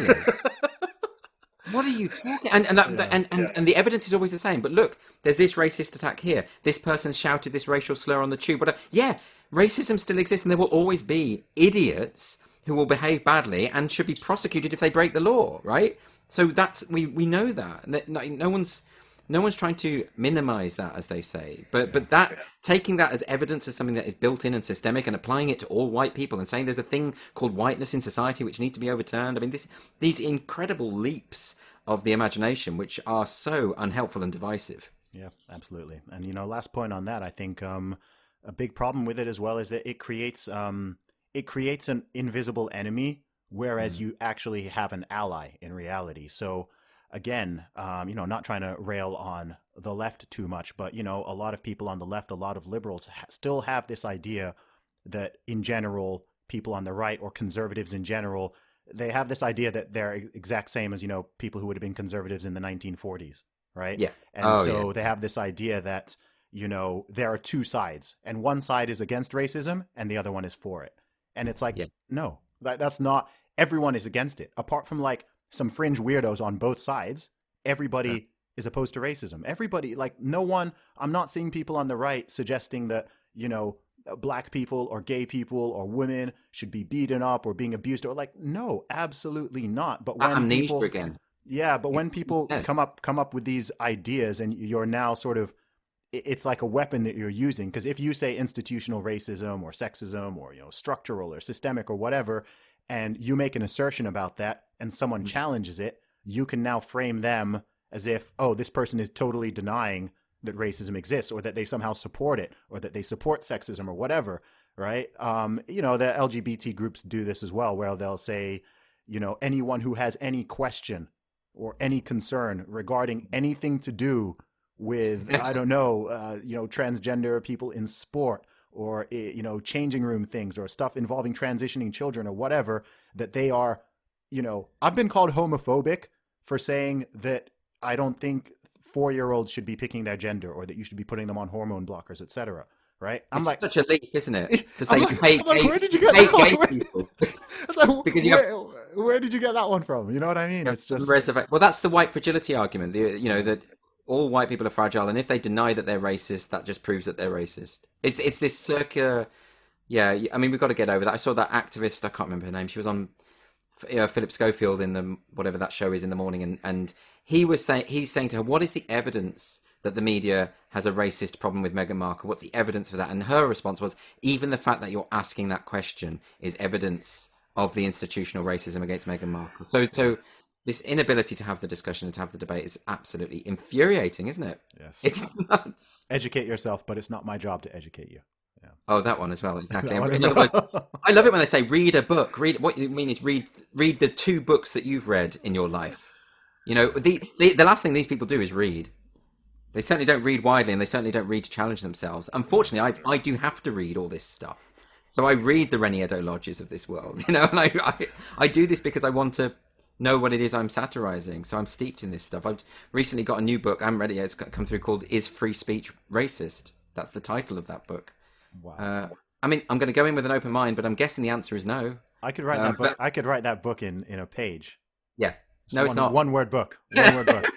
What are you talking? And the evidence is always the same. But look, there's this racist attack here. This person shouted this racial slur on the tube. But racism still exists, and there will always be idiots who will behave badly and should be prosecuted if they break the law, right? So we know that. No one's trying to minimize that, as they say. But that, taking that as evidence as something that is built in and systemic, and applying it to all white people, and saying there's a thing called whiteness in society which needs to be overturned. I mean, these incredible leaps of the imagination, which are so unhelpful and divisive. Yeah, absolutely. And last point on that, I think a big problem with it as well is that it creates an invisible enemy, whereas you actually have an ally in reality. So again, not trying to rail on the left too much, but, a lot of people on the left, a lot of liberals still have this idea that in general, people on the right, or conservatives in general, they have this idea that they're exact same as, people who would have been conservatives in the 1940s, right? Yeah. And they have this idea that, there are two sides, and one side is against racism and the other one is for it. And it's like, no, that's not, everyone is against it. Apart from like some fringe weirdos on both sides, everybody is opposed to racism. Everybody, like, no one, I'm not seeing people on the right suggesting that, black people or gay people or women should be beaten up or being abused, or like, no, absolutely not. But when amnesia again. Yeah, but when people come up with these ideas, and you're now sort of, it's like a weapon that you're using. Because if you say institutional racism or sexism or, structural or systemic or whatever, and you make an assertion about that and someone challenges it, you can now frame them as if, oh, this person is totally denying that racism exists, or that they somehow support it, or that they support sexism or whatever, right? The LGBT groups do this as well, where they'll say, anyone who has any question or any concern regarding anything to do with, I don't know, transgender people in sport, or, changing room things or stuff involving transitioning children or whatever, that they are, I've been called homophobic for saying that I don't think 4-year-olds should be picking their gender or that you should be putting them on hormone blockers, etc. Right? It's like such a leap, isn't it? To say where did you get that one? People. Where did you get that one from? You know what I mean? It's just well, that's the white fragility argument. That all white people are fragile, and if they deny that they're racist, that just proves that they're racist. It's this circular. Yeah, I mean, we've got to get over that. I saw that activist. I can't remember her name. She was on Philip Schofield in the whatever that show is in the morning, and he's saying to her, "What is the evidence that the media has a racist problem with Meghan Markle? What's the evidence for that?" And her response was, even the fact that you're asking that question is evidence of the institutional racism against Meghan Markle. So this inability to have the discussion and to have the debate is absolutely infuriating, isn't it? Yes. It's nuts. Educate yourself, but it's not my job to educate you. Yeah. Oh, that one as well, exactly. I love it when they say, read a book. What you mean is read the 2 books that you've read in your life. The last thing these people do is read. They certainly don't read widely, and they certainly don't read to challenge themselves. Unfortunately, I do have to read all this stuff. So I read the Reniero Lodges of this world, and I do this because I want to know what it is I'm satirizing. So I'm steeped in this stuff. I've recently got a new book, I haven't read it yet, it's come through, called Is Free Speech Racist? That's the title of that book. Wow. I mean, I'm going to go in with an open mind, but I'm guessing the answer is no. I could write that book. I could write that book in a page. Yeah. No, it's not. One word book. One word book.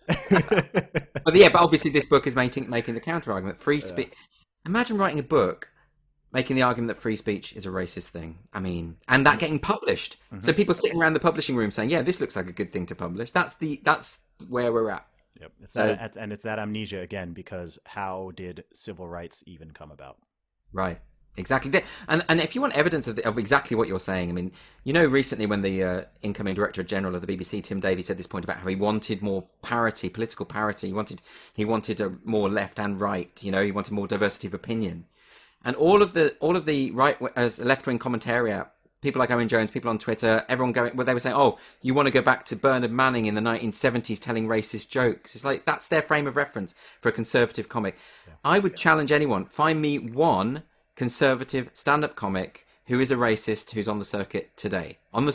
But obviously this book is making the counter argument. Free speech. Imagine writing a book making the argument that free speech is a racist thing. I mean, and that getting published. Mm-hmm. So people sitting around the publishing room saying, "Yeah, this looks like a good thing to publish." That's where we're at. Yep. It's that amnesia again, because how did civil rights even come about? Right. Exactly. And if you want evidence of exactly what you're saying, I mean, recently when the incoming Director General of the BBC, Tim Davies, said this point about how he wanted more parity, political parity. He wanted a more left and right. He wanted more diversity of opinion, and all of the right as left-wing commentariat, people like Owen Jones, people on Twitter, everyone going, they were saying, "Oh, you want to go back to Bernard Manning in the 1970s telling racist jokes?" It's like that's their frame of reference for a conservative comic. Yeah. I would challenge anyone: find me one conservative stand-up comic who is a racist who's on the circuit today.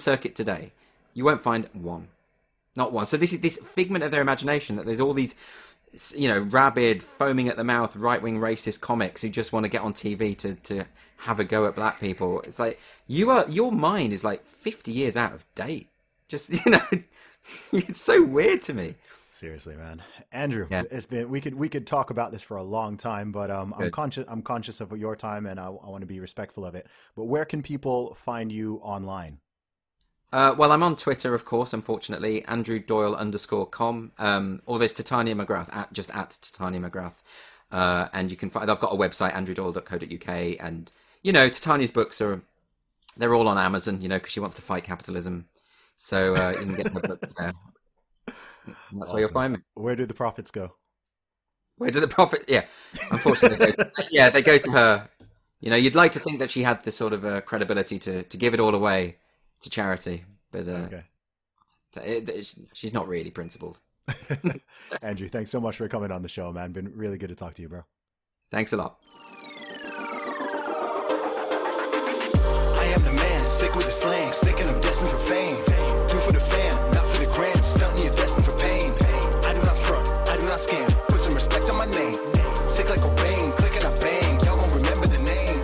You won't find one. Not one. So this is this figment of their imagination that there's all these, rabid, foaming at the mouth, right-wing racist comics who just want to get on TV to have a go at black people. It's like, your mind is like 50 years out of date. Just, it's so weird to me. Seriously, man. Andrew, It's been we could talk about this for a long time, but I'm conscious of your time, and I want to be respectful of it. But where can people find you online? Well, I'm on Twitter, of course, unfortunately, AndrewDoyle_com. Or there's Titania McGrath at Titania McGrath. And you can find, I've got a website, andrewdoyle.co.uk, and Titania's books they're all on Amazon, because she wants to fight capitalism. So you can get her book there. That's awesome. Where you'll find me. Where do the profits go? Where do the profits? Yeah, unfortunately, they go to her. You'd like to think that she had this sort of credibility to give it all away to charity, but she's not really principled. Andrew, thanks so much for coming on the show, man. Been really good to talk to you, bro. Thanks a lot. I am the man, sick with the slang, sick and I'm destined for fame. Do for the fam, not for the gram. Stunting, you're destined for pain. I do not front, I do not scam. Put some respect on my name. Sick like Cobain, click and I bang. Y'all gon' remember the name.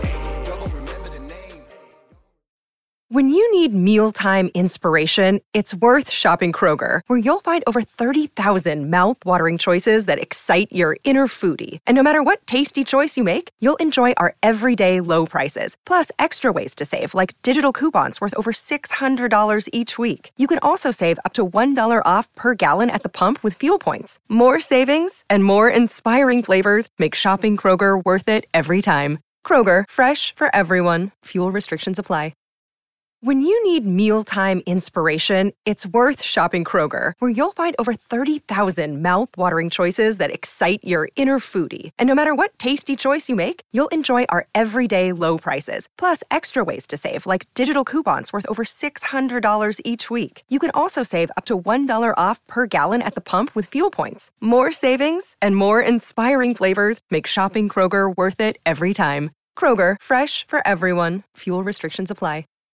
When you need mealtime inspiration, it's worth shopping Kroger, where you'll find over 30,000 mouth-watering choices that excite your inner foodie. And no matter what tasty choice you make, you'll enjoy our everyday low prices, plus extra ways to save, like digital coupons worth over $600 each week. You can also save up to $1 off per gallon at the pump with fuel points. More savings and more inspiring flavors make shopping Kroger worth it every time. Kroger, fresh for everyone. Fuel restrictions apply. When you need mealtime inspiration, it's worth shopping Kroger, where you'll find over 30,000 mouth-watering choices that excite your inner foodie. And no matter what tasty choice you make, you'll enjoy our everyday low prices, plus extra ways to save, like digital coupons worth over $600 each week. You can also save up to $1 off per gallon at the pump with fuel points. More savings and more inspiring flavors make shopping Kroger worth it every time. Kroger, fresh for everyone. Fuel restrictions apply.